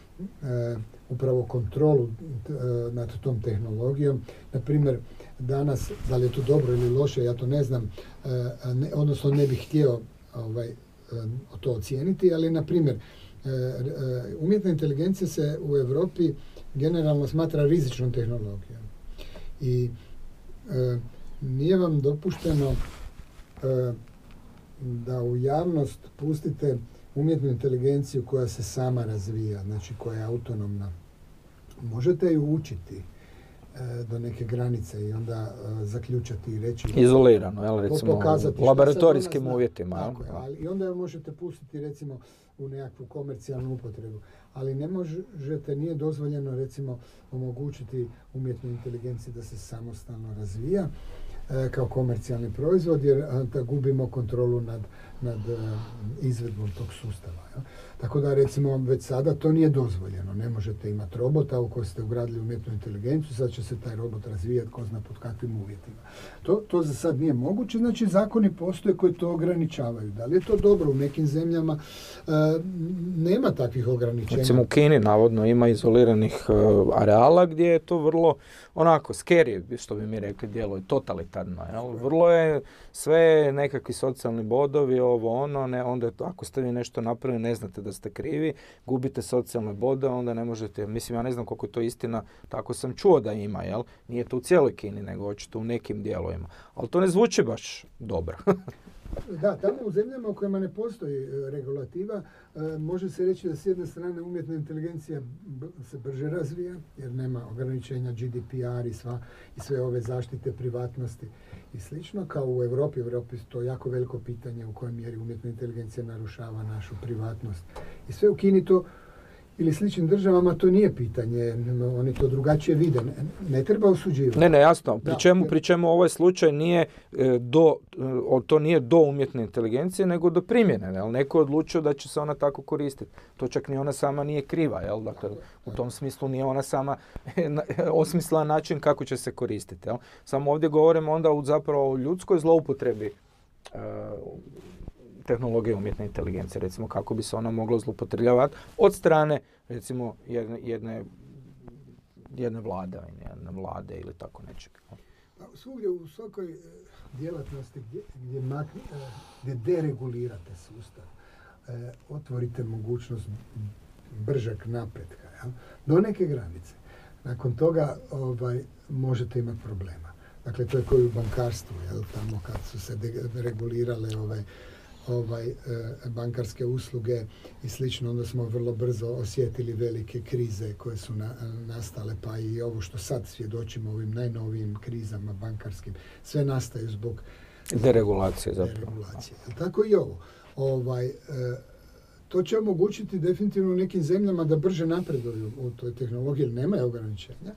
e, upravo kontrolu e, nad tom tehnologijom. Na primjer, danas, da li je to dobro ili loše, ja to ne znam, e, ne, odnosno ne bih htio ovaj, e, to ocijeniti, ali na primjer, e, e, umjetna inteligencija se u Europi generalno smatra rizičnom tehnologijom. I e, nije vam dopušteno e, da u javnost pustite umjetnu inteligenciju koja se sama razvija, znači koja je autonomna. Možete ju učiti e, do neke granice i onda e, zaključati i reći... Izolirano, jel, recimo u laboratorijskim uvjetima. Tako je, ali i onda ju možete pustiti recimo u nekakvu komercijalnu upotrebu. Ali ne možete, nije dozvoljeno recimo omogućiti umjetnoj inteligenciji da se samostalno razvija e, kao komercijalni proizvod, jer da gubimo kontrolu nad, nad e, izvedbom tog sustava. Ja. Tako da recimo već sada to nije dozvoljeno. Ne možete imati robota u koji ste ugradili umjetnu inteligenciju, sad će se taj robot razvijati ko zna pod kakvim uvjetima. To, to za sad nije moguće, znači zakoni postoje koji to ograničavaju. Da li je to dobro? U nekim zemljama e, nema takvih ograničenja. Recimo u Kini navodno ima izoliranih uh, areala gdje je to vrlo onako scary, što bi mi rekli, djeluje totalitarno. Jel? Vrlo je sve nekakvi socijalni bodovi, ovo ono, ne, onda ako ste vi nešto napravili, ne znate da ste krivi, gubite socijalne bodove, onda ne možete, mislim ja ne znam koliko je to istina, tako sam čuo da ima, jel? Nije to u cijeloj Kini, nego očito u nekim dijelovima. Ali to ne zvuči baš dobro. Da, tamo u zemljama u kojima ne postoji regulativa, može se reći da s jedne strane umjetna inteligencija se brže razvija, jer nema ograničenja G D P R i, sva, i sve ove zaštite privatnosti i slično, kao u Europi. U Europi to je jako veliko pitanje u kojoj mjeri umjetna inteligencija narušava našu privatnost. I sve u Kini to ili sličnim državama to nije pitanje, oni to drugačije vide, ne, ne treba osuđivati. Ne, ne, jasno, pri čemu, pri čemu ovaj slučaj nije do, to nije do umjetne inteligencije, nego do primjene, jel? Neko je odlučio da će se ona tako koristiti. To čak ni ona sama nije kriva, jel? Dakle, u tom smislu nije ona sama osmislila način kako će se koristiti, jel? Samo ovdje govorimo onda u zapravo o ljudskoj zloupotrebi uh, tehnologije umjetne inteligencije, recimo kako bi se ona mogla zloupotrebljavati od strane recimo jedne, jedne, jedne vlade, jedne vlade ili tako nečeg. Svugdje u svakoj djelatnosti gdje, gdje, mak, gdje deregulirate sustav, otvorite mogućnost bržeg napretka, jel? Do neke granice. Nakon toga ovaj, možete imati problema. Dakle, to je kao i u bankarstvu, jel? Tamo kad su se deregulirale ovaj, ovaj, bankarske usluge i slično, onda smo vrlo brzo osjetili velike krize koje su na, nastale, pa i ovo što sad svjedočimo ovim najnovijim krizama bankarskim, sve nastaju zbog deregulacije zapravo. Deregulacije. Tako i ovo. Ovaj, to će omogućiti definitivno u nekim zemljama da brže napreduju u toj tehnologiji, jer nema ograničenja.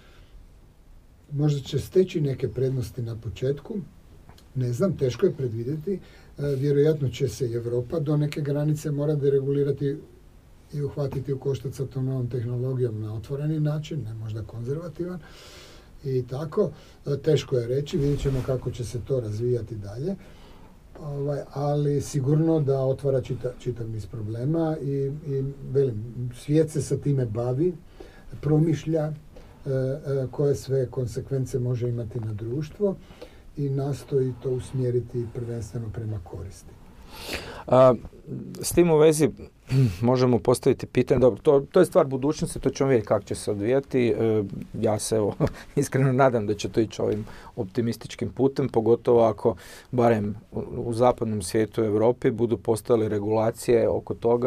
Možda će steći neke prednosti na početku, ne znam, teško je predvidjeti. Vjerojatno će se i Europa do neke granice mora deregulirati i uhvatiti u koštac sa tom novom tehnologijom na otvoreni način, ne možda konzervativan. I tako, teško je reći, vidjet ćemo kako će se to razvijati dalje. Ovaj, ali sigurno da otvara čita, čitav niz problema i, i velim, svijet se sa time bavi, promišlja e, e, koje sve konsekvence može imati na društvo i nastoji to usmjeriti prvenstveno prema koristi. A, s tim u vezi možemo postaviti pitanje, dobro, to, to je stvar budućnosti, to ćemo vidjeti kako će se odvijati. E, ja se evo, iskreno nadam da će to ići ovim optimističkim putem, pogotovo ako barem u, u zapadnom svijetu u Europi budu postojale regulacije oko toga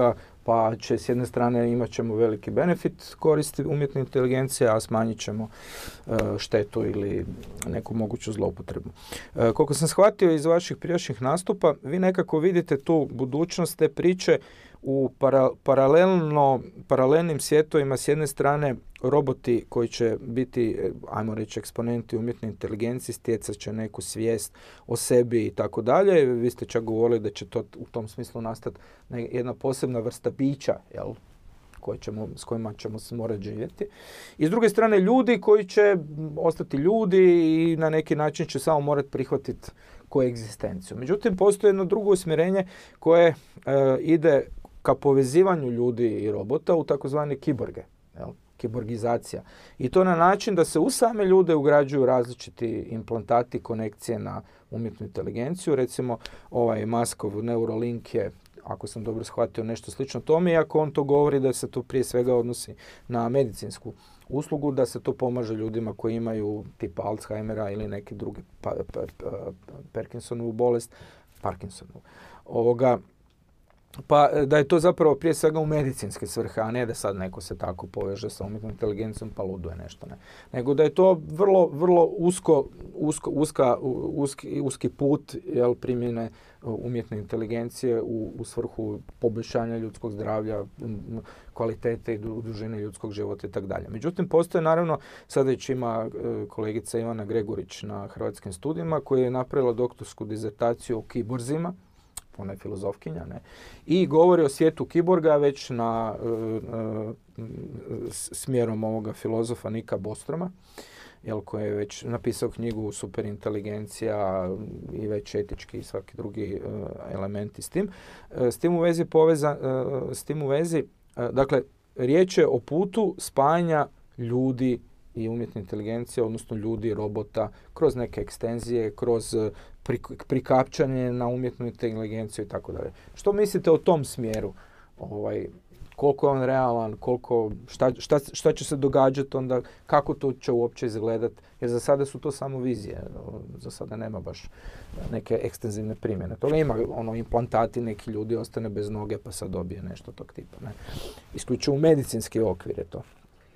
pa će s jedne strane imat ćemo veliki benefit koristi umjetne inteligencije, a smanjit ćemo uh, štetu ili neku moguću zloupotrebu. Uh, koliko sam shvatio iz vaših prijašnjih nastupa, vi nekako vidite tu budućnost te priče u para, paralelno, paralelnim svjetovima, s jedne strane roboti koji će biti, ajmo reći, eksponenti umjetne inteligencije, stjecat će neku svijest o sebi i tako dalje. Vi ste čak govorili da će to u tom smislu nastati jedna posebna vrsta bića, jel? Koje ćemo, s kojima ćemo se morati živjeti. I s druge strane ljudi koji će ostati ljudi i na neki način će samo morati prihvatiti koegzistenciju. Međutim, postoji jedno drugo usmjerenje koje e, ide ka povezivanju ljudi i robota u takozvane kiborge, jel? Kiborgizacija. I to na način da se u same ljude ugrađuju različiti implantati, konekcije na umjetnu inteligenciju. Recimo, ovaj Muskov Neuralink je, ako sam dobro shvatio, nešto slično tome, iako on to govori da se to prije svega odnosi na medicinsku uslugu, da se to pomaže ljudima koji imaju tipa Alzheimera ili neke druge pa, pa, pa, Parkinsonovu bolest, Parkinsonovu. Ovoga, pa da je to zapravo prije svega u medicinske svrhe, a ne da sad neko se tako poveže sa umjetnom inteligencijom pa luduje nešto, ne. Nego da je to vrlo, vrlo usko, usko, uska, uski, uski put, jel, primjene umjetne inteligencije u, u svrhu poboljšanja ljudskog zdravlja, kvalitete i dužine ljudskog života i tako dalje. Međutim, postoje naravno, sada već ima kolegica Ivana Gregurić na Hrvatskim studijima koja je napravila doktorsku dizertaciju o kiborzima, ona je filozofkinja, ne, i govori o svijetu kiborga već na uh, uh, smjerom ovoga filozofa Nika Bostroma, jel, koji je već napisao knjigu Superinteligencija i već etički i svaki drugi uh, elementi s tim. Uh, s tim u vezi poveza, uh, s tim u vezi, uh, dakle, riječ je o putu spajanja ljudi i umjetne inteligencije, odnosno ljudi i robota, kroz neke ekstenzije, kroz prikapčanje na umjetnu inteligenciju i tako dalje. Što mislite o tom smjeru? Ovaj, koliko je on realan, koliko, šta, šta, šta će se događati onda, kako to će uopće izgledati? Jer za sada su to samo vizije, za sada nema baš neke ekstenzivne primjene. Toga ima ono implantati, neki ljudi ostane bez noge pa sad dobije nešto tog tipa. Ne? Isključivo medicinski okvir je to.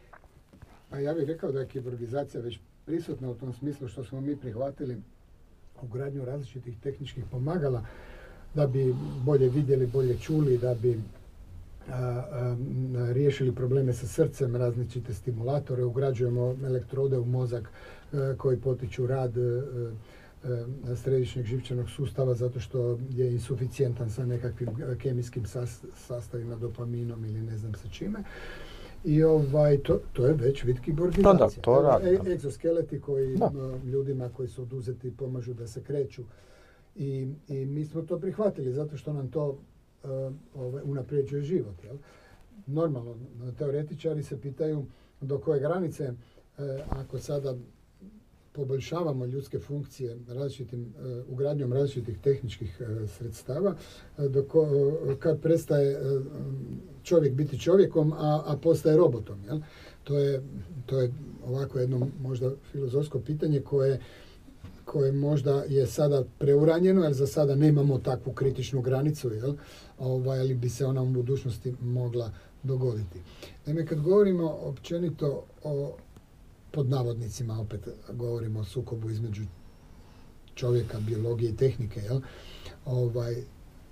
A ja bih rekao da je kiborgizacija već prisutna u tom smislu što smo mi prihvatili ugradnju različitih tehničkih pomagala da bi bolje vidjeli, bolje čuli, da bi a, a, riješili probleme sa srcem, različite stimulatore, ugrađujemo elektrode u mozak a, koji potiču rad a, a, središnjeg živčanog sustava zato što je insuficijentan sa nekakvim kemijskim sas, sastavima, dopaminom ili ne znam sa čime. I ovaj, to, to je već vid kiborgizacije. Da, da, to radi. E, egzoskeleti koji da. ljudima koji su oduzeti pomažu da se kreću. I, i mi smo to prihvatili zato što nam to uh, ovaj, unapređuje život. Jel? Normalno, teoretičari se pitaju do koje granice, uh, ako sada poboljšavamo ljudske funkcije različitim, uh, ugradnjom različitih tehničkih uh, sredstava, uh, dok, uh, kad prestaje uh, čovjek biti čovjekom, a, a postaje robotom. Jel? To je, to je ovako jedno možda filozofsko pitanje koje, koje možda je sada preuranjeno, jer za sada nemamo takvu kritičnu granicu, jel? Ovaj, ali bi se ona u budućnosti mogla dogoditi. Naime, kad govorimo općenito o, pod navodnicima, opet govorimo o sukobu između čovjeka, biologije i tehnike, jel? Ovaj, e,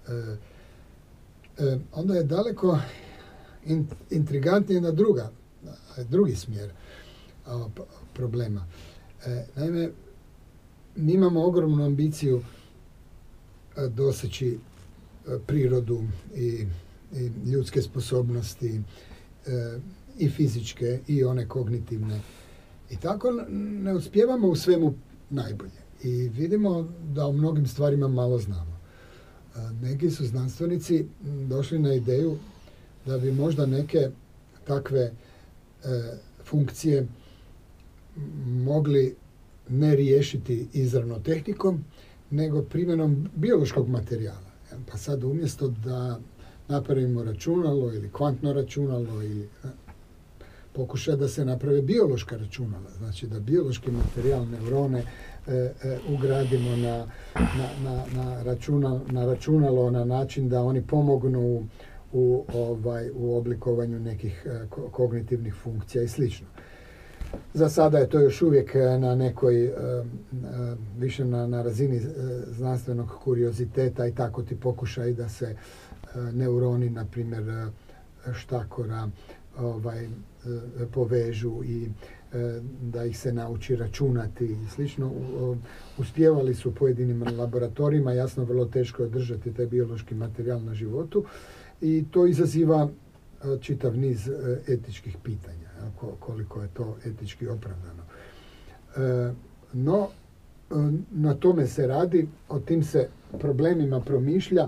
e, onda je daleko in, intrigantnije na druga, drugi smjer a, problema. E, naime, mi imamo ogromnu ambiciju a, doseći a, prirodu i, i ljudske sposobnosti e, i fizičke i one kognitivne. I tako ne uspijevamo u svemu najbolje. I vidimo da u mnogim stvarima malo znamo. A, neki su znanstvenici došli na ideju da bi možda neke takve e, funkcije mogli ne riješiti izravno tehnikom, nego primjenom biološkog materijala. Pa sad umjesto da napravimo računalo ili kvantno računalo ili pokuša da se naprave biološka računala, znači da biološki materijal, neurone e, e, ugradimo na, na, na, na, računa, na računalo na način da oni pomognu u, ovaj, u oblikovanju nekih kognitivnih funkcija i slično. Za sada je to još uvijek na nekoj, više na, na razini znanstvenog kurioziteta i tako ti pokušaj da se neuroni, na primjer štakora, ovaj, povežu i da ih se nauči računati i slično. Uspijevali su u pojedinim laboratorijima, jasno vrlo teško je održati taj biološki materijal na životu i to izaziva čitav niz etičkih pitanja, koliko je to etički opravdano. No, na tome se radi, o tim se problemima promišlja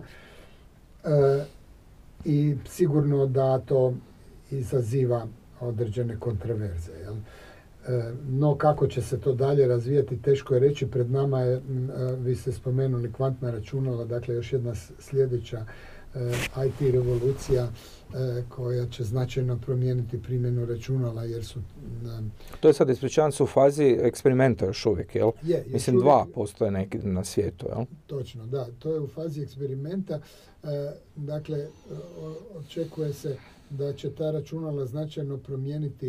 i sigurno da to izaziva određene kontraverze. Jel? No, kako će se to dalje razvijati, teško je reći. Pred nama je, vi ste spomenuli kvantna računala, dakle još jedna sljedeća I T revolucija koja će značajno promijeniti primjenu računala, jer su... To je sad, ispričavam se, u fazi eksperimenta još uvijek, jel? Je, Mislim, uvijek, dva postoje neki na svijetu, jel? Točno, da. To je u fazi eksperimenta. Dakle, očekuje se da će ta računala značajno promijeniti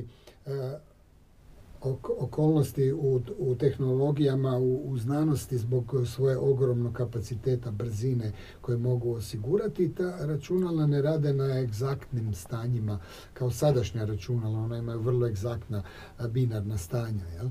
okolnosti u, u tehnologijama, u, u znanosti zbog svoje ogromnog kapaciteta, brzine koje mogu osigurati. Ta računala ne rade na egzaktnim stanjima kao sadašnja računala, ona imaju vrlo egzaktna binarna stanja. Jel?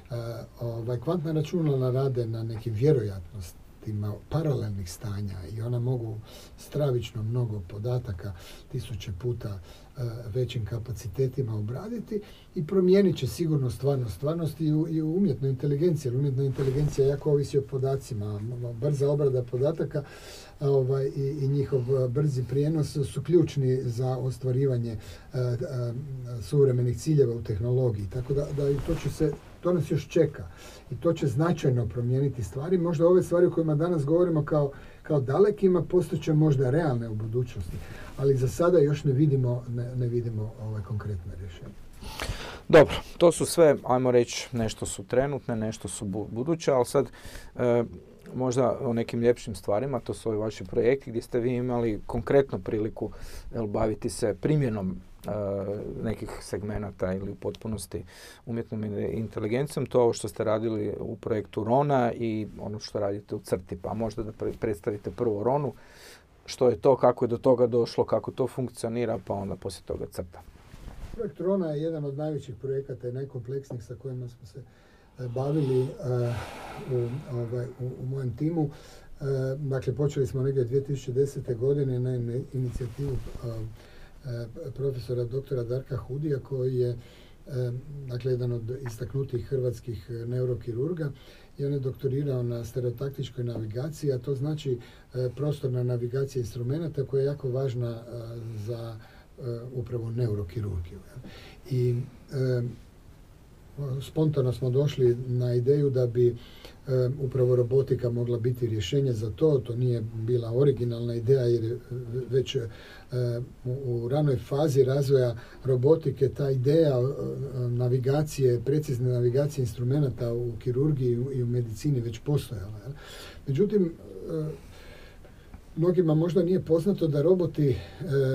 Ovaj, kvantna računala rade na nekim vjerojatnostima paralelnih stanja i ona mogu stravično mnogo podataka, tisuće puta većim kapacitetima obraditi i promijenit će sigurno stvarnost. Stvarnost i u, i u umjetnoj inteligenciji, jer umjetna inteligencija jako ovisi o podacima. Brza obrada podataka ovaj, i, i njihov brzi prijenos su ključni za ostvarivanje a, a, suvremenih ciljeva u tehnologiji. Tako da, da i to će se, to nas još čeka i to će značajno promijeniti stvari. Možda ove stvari o kojima danas govorimo kao, kao dalekima postaće možda realne u budućnosti, ali za sada još ne vidimo, ne, ne vidimo ove konkretne rješenje. Dobro, to su sve, ajmo reći, nešto su trenutne, nešto su bu- buduće, ali sad e, možda o nekim ljepšim stvarima, to su ovi vaši projekti gdje ste vi imali konkretno priliku jel, baviti se primjenom e, nekih segmenata ili u potpunosti umjetnom inteligencijom, to što ste radili u projektu Rona i ono što radite u CRTI, pa možda da pre- predstavite prvo Ronu, što je to, kako je do toga došlo, kako to funkcionira, pa onda poslije toga CRTA. Projekt Rona je jedan od najvećih projekata i najkompleksnijih sa kojima smo se bavili uh, u, ovaj, u, u mojem timu. Uh, dakle, počeli smo negdje dvije tisuće desete. godine na inicijativu uh, uh, profesora doktora Darka Hudija, koji je uh, dakle, jedan od istaknutih hrvatskih neurokirurga i on je doktorirao na stereotaktičkoj navigaciji, a to znači uh, prostorna navigacija instrumenata koja je jako važna uh, za uh, upravo neurokirurgiju. I uh, spontano smo došli na ideju da bi e, upravo robotika mogla biti rješenje za to. To nije bila originalna ideja jer je već e, u, u ranoj fazi razvoja robotike ta ideja e, navigacije, precizne navigacije instrumenata u kirurgiji i u medicini već postojala. Jel? Međutim, e, mnogima možda nije poznato da roboti e,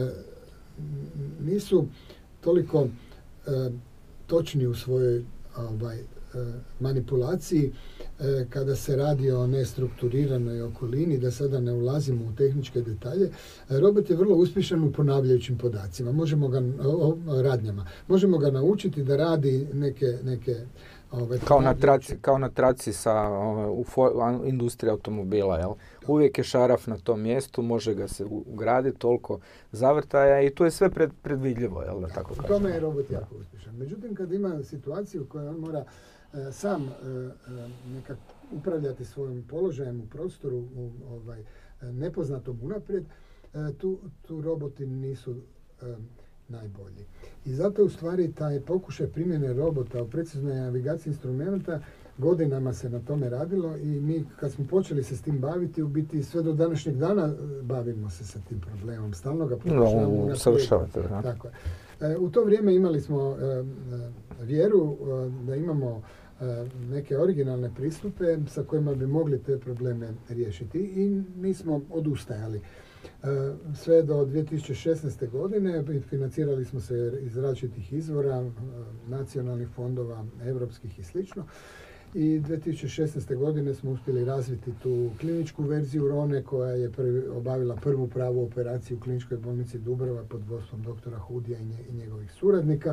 nisu toliko e, točni u svojoj ovaj, manipulaciji kada se radi o nestrukturiranoj okolini, da sada ne ulazimo u tehničke detalje. Robot je vrlo uspješan u ponavljajućim podacima, možemo ga, o, o, radnjama. Možemo ga naučiti da radi neke, neke Ove, kao, na traci, kao na traci sa u industriji automobila, jel? Uvijek je šaraf na tom mjestu, može ga se ugraditi, toliko zavrtaja i tu je sve pred, predvidljivo, jel da tako kažem. U tome je robot jako uspješan. Međutim, kad ima situaciju u kojoj on mora e, sam e, nekak upravljati svojim položajem u prostoru, u ovaj, nepoznatom unaprijed, e, tu, tu roboti nisu e, najbolji. I zato u stvari taj pokušaj primjene robota u preciznoj navigaciji instrumenta godinama se na tome radilo i mi kad smo počeli se s tim baviti, u biti sve do današnjeg dana bavimo se sa tim problemom. Stalno ga pokušavamo no, savršavate. Tako je. E, u to vrijeme imali smo e, vjeru e, da imamo e, neke originalne pristupe sa kojima bi mogli te probleme riješiti i nismo odustajali Sve do dvije tisuće šesnaeste. godine financirali smo se iz različitih izvora, nacionalnih fondova, europskih i slično. I dvije tisuće šesnaeste. godine smo uspjeli razviti tu kliničku verziju Rone koja je prvi, obavila prvu pravu operaciju u kliničkoj bolnici Dubrava pod vodstvom doktora Hudija i, nje, i njegovih suradnika.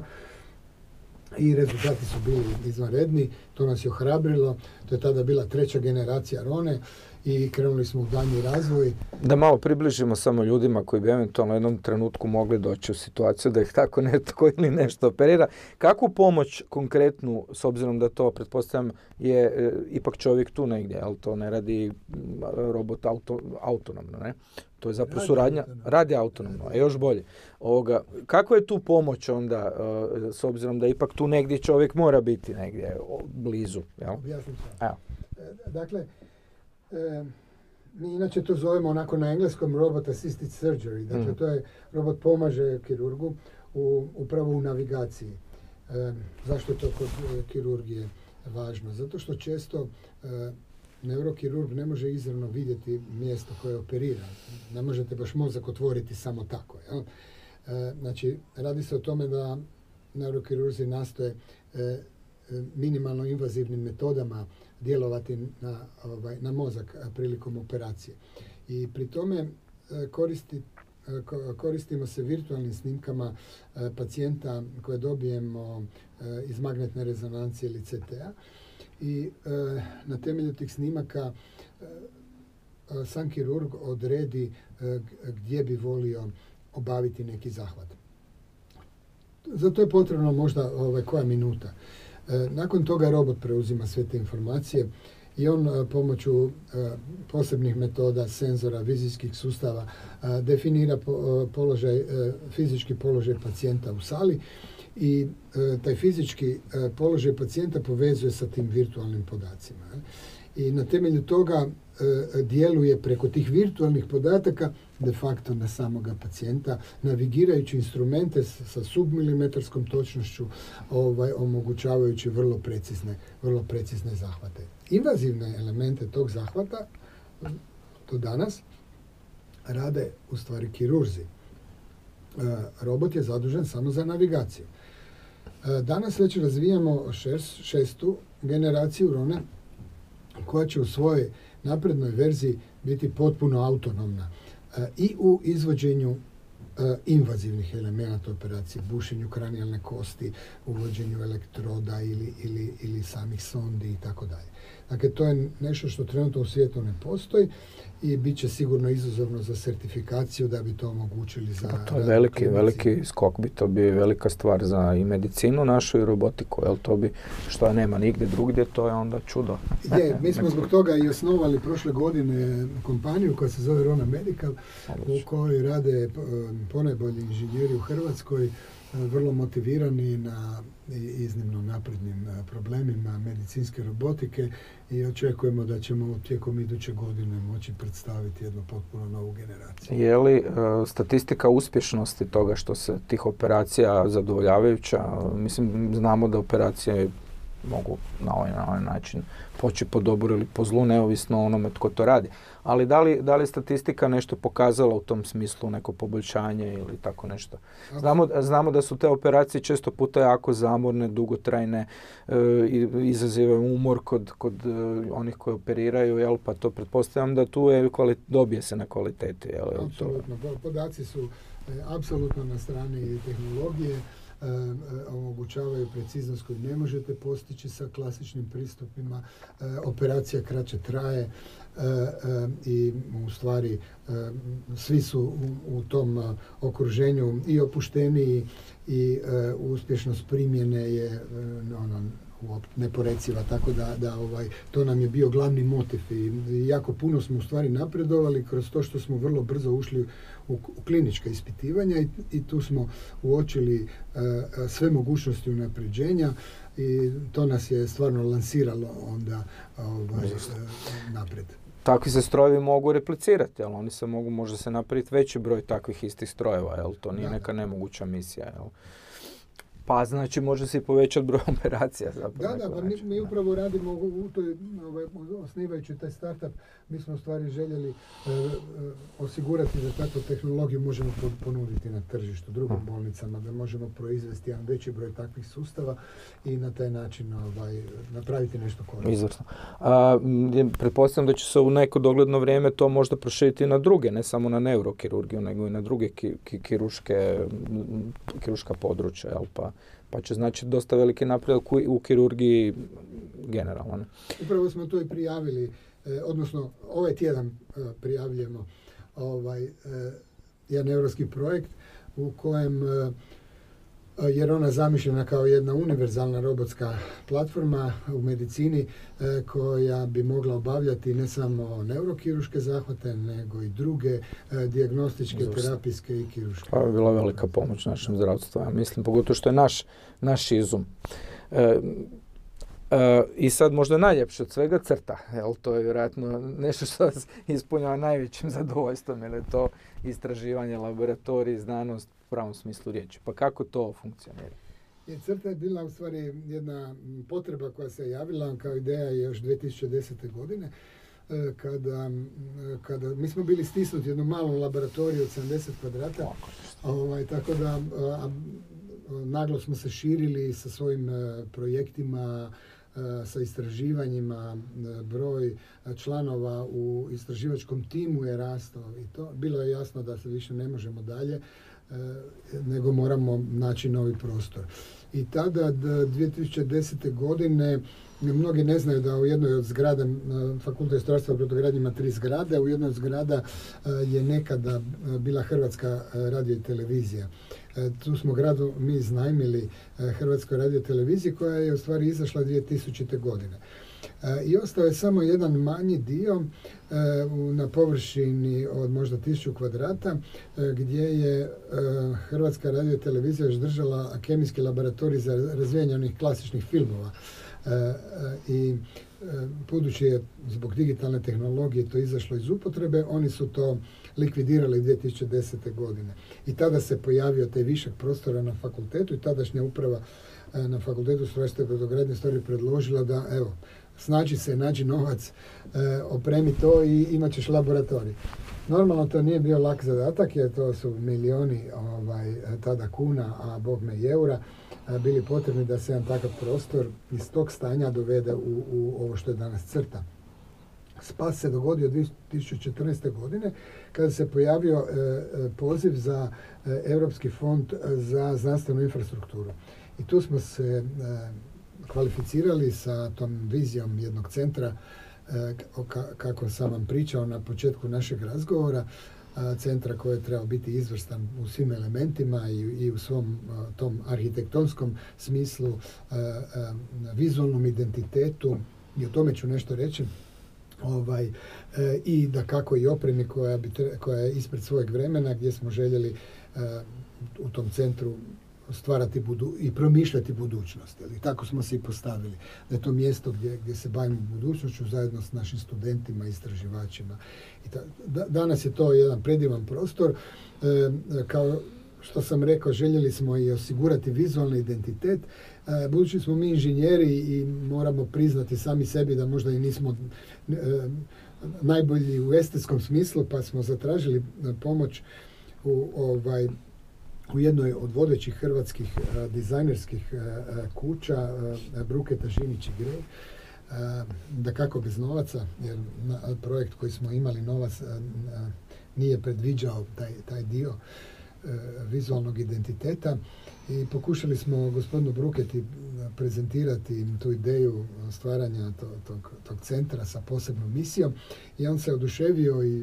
I rezultati su bili izvanredni, to nas je ohrabrilo, to je tada bila treća generacija Rone i krenuli smo u daljnji razvoj. Da malo približimo samo ljudima koji bi eventualno u jednom trenutku mogli doći u situaciju da ih tako netko ili nešto operira. Kakvu pomoć konkretnu, s obzirom da to, pretpostavljam, je e, ipak čovjek tu negdje, ali to ne radi robot auto, autonomno, ne? To je zapravo radi suradnja, autonomno. radi autonomno, a još bolje. Ovoga, kako je tu pomoć onda, uh, s obzirom da ipak tu negdje čovjek mora biti negdje blizu? Jel? Objasnim se. Dakle, e, mi inače to zovemo onako na engleskom robot assisted surgery. Dakle, mm. to je robot pomaže kirurgu u, upravo u navigaciji. E, zašto je to kod kirurgije važno? Zato što često e, neurokirurg ne može izravno vidjeti mjesto koje operira. Ne možete baš mozak otvoriti samo tako. Jel? E, znači, radi se o tome da neurokirurzi nastoje e, minimalno invazivnim metodama djelovati na, ovaj, na mozak prilikom operacije. I pri tome e, koristi, e, koristimo se virtualnim snimkama e, pacijenta koje dobijemo e, iz magnetne rezonancije ili C T A. I e, na temelju tih snimaka e, sam kirurg odredi e, gdje bi volio obaviti neki zahvat. Za to je potrebno možda ovaj, koja minuta. E, nakon toga robot preuzima sve te informacije i on e, pomoću e, posebnih metoda, senzora, vizijskih sustava e, definira po, e, položaj, e, fizički položaj pacijenta u sali i e, taj fizički e, položaj pacijenta povezuje sa tim virtualnim podacima. E. I na temelju toga e, djeluje preko tih virtualnih podataka de facto na samoga pacijenta, navigirajući instrumente sa submilimetarskom točnošću, ovaj, omogućavajući vrlo precizne, vrlo precizne zahvate. Invazivne elemente tog zahvata do danas rade u stvari kirurzi. E, robot je zadužen samo za navigaciju. E, danas već razvijamo šest, šestu generaciju Rone koja će u svojoj naprednoj verziji biti potpuno autonomna e, i u izvođenju e, invazivnih elemenata operacije, bušenju kranijalne kosti, uvođenju elektroda ili, ili, ili samih sondi i tako dalje. Dakle, to je nešto što trenutno u svijetu ne postoji i bit će sigurno izazovno za certifikaciju da bi to omogućili za... Pa to je veliki, veliki skok, bi to bi velika stvar za i medicinu našu i robotiku, jel to bi, što nema nigdje drugdje, to je onda čudo. Je, mi smo zbog toga i osnovali prošle godine kompaniju koja se zove Rona Medical, u kojoj rade ponajbolji inženjeri u Hrvatskoj, vrlo motivirani na iznimno naprednim problemima medicinske robotike i očekujemo da ćemo tijekom iduće godine moći predstaviti jednu potpuno novu generaciju. Je li uh, statistika uspješnosti toga što se tih operacija zadovoljavajuća? Mislim, znamo da operacije mogu na ovaj, na ovaj način poći po dobru ili po zlu, neovisno o onome tko to radi. Ali da li, da li statistika nešto pokazala u tom smislu, neko poboljšanje ili tako nešto? Znamo, znamo da su te operacije često puta jako zamorne, dugotrajne, e, izazivaju umor kod, kod e, onih koji operiraju, jel, pa to pretpostavljam da tu je kvalit, dobije se na kvaliteti. Jel, apsolutno, podaci su e, apsolutno na strani tehnologije. E, e, omogućavaju preciznost koju ne možete postići sa klasičnim pristupima. E, operacija kraće traje e, e, i u stvari e, svi su u, u tom a, okruženju i opušteniji i e, uspješnost primjene je e, ono, neporeciva, tako da, da ovaj, to nam je bio glavni motiv i jako puno smo u stvari napredovali kroz to što smo vrlo brzo ušli u, u klinička ispitivanja i, i tu smo uočili uh, sve mogućnosti unapređenja i to nas je stvarno lansiralo onda ovaj, uh, napred. Takvi se strojevi mogu replicirati, jel? Oni se mogu, može se napraviti veći broj takvih istih strojeva, jel? To nije da, neka nemoguća misija, jel? Pa znači može se i povećati broj operacija. Da, da, pa mi, mi upravo radimo u toj, ovaj, osnivajući taj startup, mi smo u stvari željeli e, e, osigurati da takvu tehnologiju možemo ponuditi na tržištu drugim hmm. bolnicama, da možemo proizvesti jedan veći broj takvih sustava i na taj način ovaj, napraviti nešto korisno. Izvrsno. A, pretpostavljam da će se u neko dogledno vrijeme to možda proširiti na druge, ne samo na neurokirurgiju, nego i na druge ki, ki, kiruške, kiruška područja, jel pa? Pa će znači dosta veliki napredak u, u kirurgiji generalno. Ne? Upravo smo to i prijavili, eh, odnosno ovaj tjedan eh, prijavljujemo ovaj, eh, jedan europski projekt u kojem, eh, jer ona zamišljena kao jedna univerzalna robotska platforma u medicini eh, koja bi mogla obavljati ne samo neurokiruške zahvate, nego i druge eh, dijagnostičke, Zust. terapijske i kiruške. To je bila velika pomoć našem zdravstvu. Ja mislim, pogotovo što je naš, naš izum. E, e, I sad možda najljepše od svega crta. Jel, to je vjerojatno nešto što vas ispunjava najvećim zadovoljstvom, jer je to istraživanje, laboratorij, znanost u pravom smislu riječi. Pa kako to funkcionira? I crta je bila u stvari jedna potreba koja se javila kao ideja još dvije tisuće desete. godine. Kada, kada mi smo bili stisnuti u jednom malom laboratoriju od sedamdeset kvadrata, ovaj, tako da a, a, naglo smo se širili sa svojim a, projektima, a, sa istraživanjima, a, broj a, članova u istraživačkom timu je rastao i to bilo je jasno da se više ne možemo dalje, a, nego moramo naći novi prostor. I tada, dvije tisuće desete. godine, mnogi ne znaju da u jednoj od zgrada, Fakultet strojarstva i brodogradnje ima tri zgrade, u jednoj od zgrada je nekada bila Hrvatska radio i televizija. Tu smo gradu mi iznajmili Hrvatskoj radio i televiziji koja je u stvari izašla dvije tisućite. godine. I ostao je samo jedan manji dio na površini od možda tisuću kvadrata gdje je Hrvatska radio i televizija još držala kemijski laboratorij za razvijanje onih klasičnih filmova. I budući je zbog digitalne tehnologije to izašlo iz upotrebe, oni su to likvidirali dvije tisuće desete. godine. I tada se pojavio taj višak prostora na fakultetu i tadašnja uprava na Fakultetu strojarstva i brodogradnje stvari predložila da evo, snađi se, nađi novac, opremi to i imat ćeš laboratorij. Normalno to nije bio lak zadatak jer to su milijuni ovaj, tada kuna, a bogme i eura, bili potrebni da se jedan takav prostor iz tog stanja dovede u, u ovo što je danas crta. Spas se dogodio dvije tisuće četrnaeste. godine kada se pojavio e, poziv za e, Europski fond za znanstvenu infrastrukturu. I tu smo se e, kvalificirali sa tom vizijom jednog centra, e, ka, kako sam vam pričao na početku našeg razgovora, centra koji je trebao biti izvrstan u svim elementima i, i u svom a, tom arhitektonskom smislu, a, a, vizualnom identitetu, i o tome ću nešto reći, ovaj, e, i da kako i opremi koja, bi, koja je ispred svojeg vremena, gdje smo željeli a, u tom centru stvarati budu, i promišljati budućnost. I tako smo se i postavili. Da je to mjesto gdje, gdje se bavimo budućnošću zajedno s našim studentima, istraživačima. I ta, da, danas je to jedan predivan prostor. E, kao što sam rekao, željeli smo i osigurati vizualni identitet. E, budući smo mi inženjeri i moramo priznati sami sebi da možda i nismo e, najbolji u estetskom smislu, pa smo zatražili pomoć u ovaj u jednoj od vodećih hrvatskih a, dizajnerskih a, a, kuća, a, Bruketa, Žinić i Grej, a, da kako bez novaca, jer na, projekt koji smo imali novac a, a, nije predviđao taj, taj dio a, vizualnog identiteta i pokušali smo gospodinu Bruketi prezentirati tu ideju stvaranja to, tog, tog centra sa posebnom misijom i on se oduševio i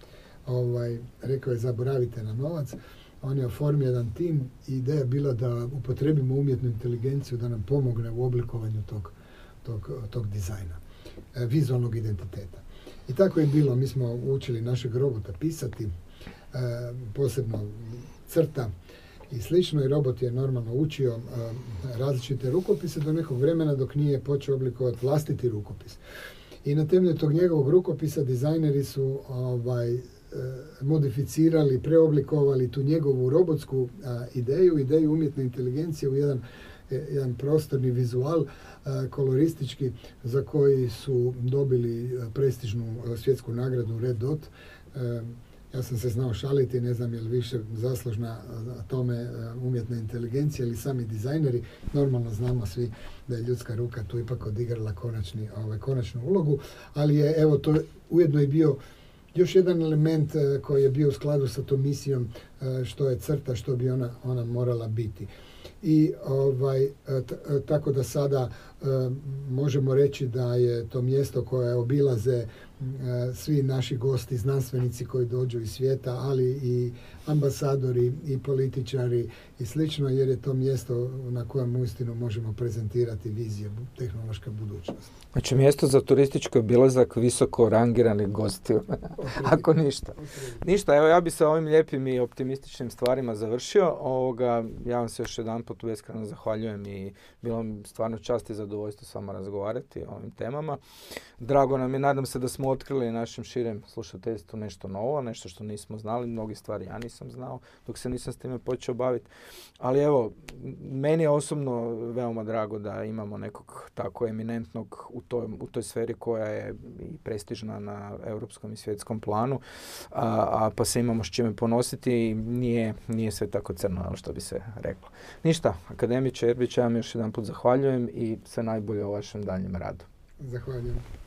ovaj, rekao je zaboravite na novac. On je oformio jedan tim i ideja je bila da upotrebimo umjetnu inteligenciju da nam pomogne u oblikovanju tog, tog, tog dizajna, e, vizualnog identiteta. I tako je bilo. Mi smo učili našeg robota pisati, e, posebno crta i slično, i robot je normalno učio e, različite rukopise do nekog vremena dok nije počeo oblikovati vlastiti rukopis. I na temelju tog njegovog rukopisa dizajneri su ovaj, modificirali, preoblikovali tu njegovu robotsku a, ideju, ideju umjetne inteligencije u jedan, jedan prostorni vizual a, koloristički za koji su dobili prestižnu a, svjetsku nagradu Red Dot. A, ja sam se znao šaliti, ne znam je li više zaslužna tome umjetna inteligencija ili sami dizajneri. Normalno znamo svi da je ljudska ruka tu ipak odigrala konačni, ovaj, konačnu ulogu, ali je evo to ujedno i bio još jedan element koji je bio u skladu sa tom misijom, što je crta, što bi ona, ona morala biti. I ovaj, t, tako da sada e, možemo reći da je to mjesto koje obilaze e, svi naši gosti, znanstvenici koji dođu iz svijeta, ali i ambasadori i političari i slično, jer je to mjesto na kojem uistinu možemo prezentirati vizije tehnološke budućnosti. Znači mjesto za turistički obilazak visoko rangiranih gostiju, ako ništa. Ništa, evo ja bi sa ovim lijepim i optimističnim stvarima završio. Ovoga, ja vam se još jedan put beskrajno zahvaljujem i bilo mi stvarno čast i zadovoljstvo s vama razgovarati o ovim temama. Drago nam je, nadam se da smo otkrili našem širem slušateljstvu nešto novo, nešto što nismo znali, mnogi stvari ja nisam znao dok se nisam s time počeo baviti. Ali evo, meni je osobno veoma drago da imamo nekog tako eminentnog u toj, u toj sferi koja je i prestižna na europskom i svjetskom planu, a, a pa se imamo s čime ponositi i nije, nije sve tako crno, što bi se reklo. Ništa, akademiče Erbić, ja vam još jedan put zahvaljujem i sve najbolje u vašem daljem radu. Zahvaljujem.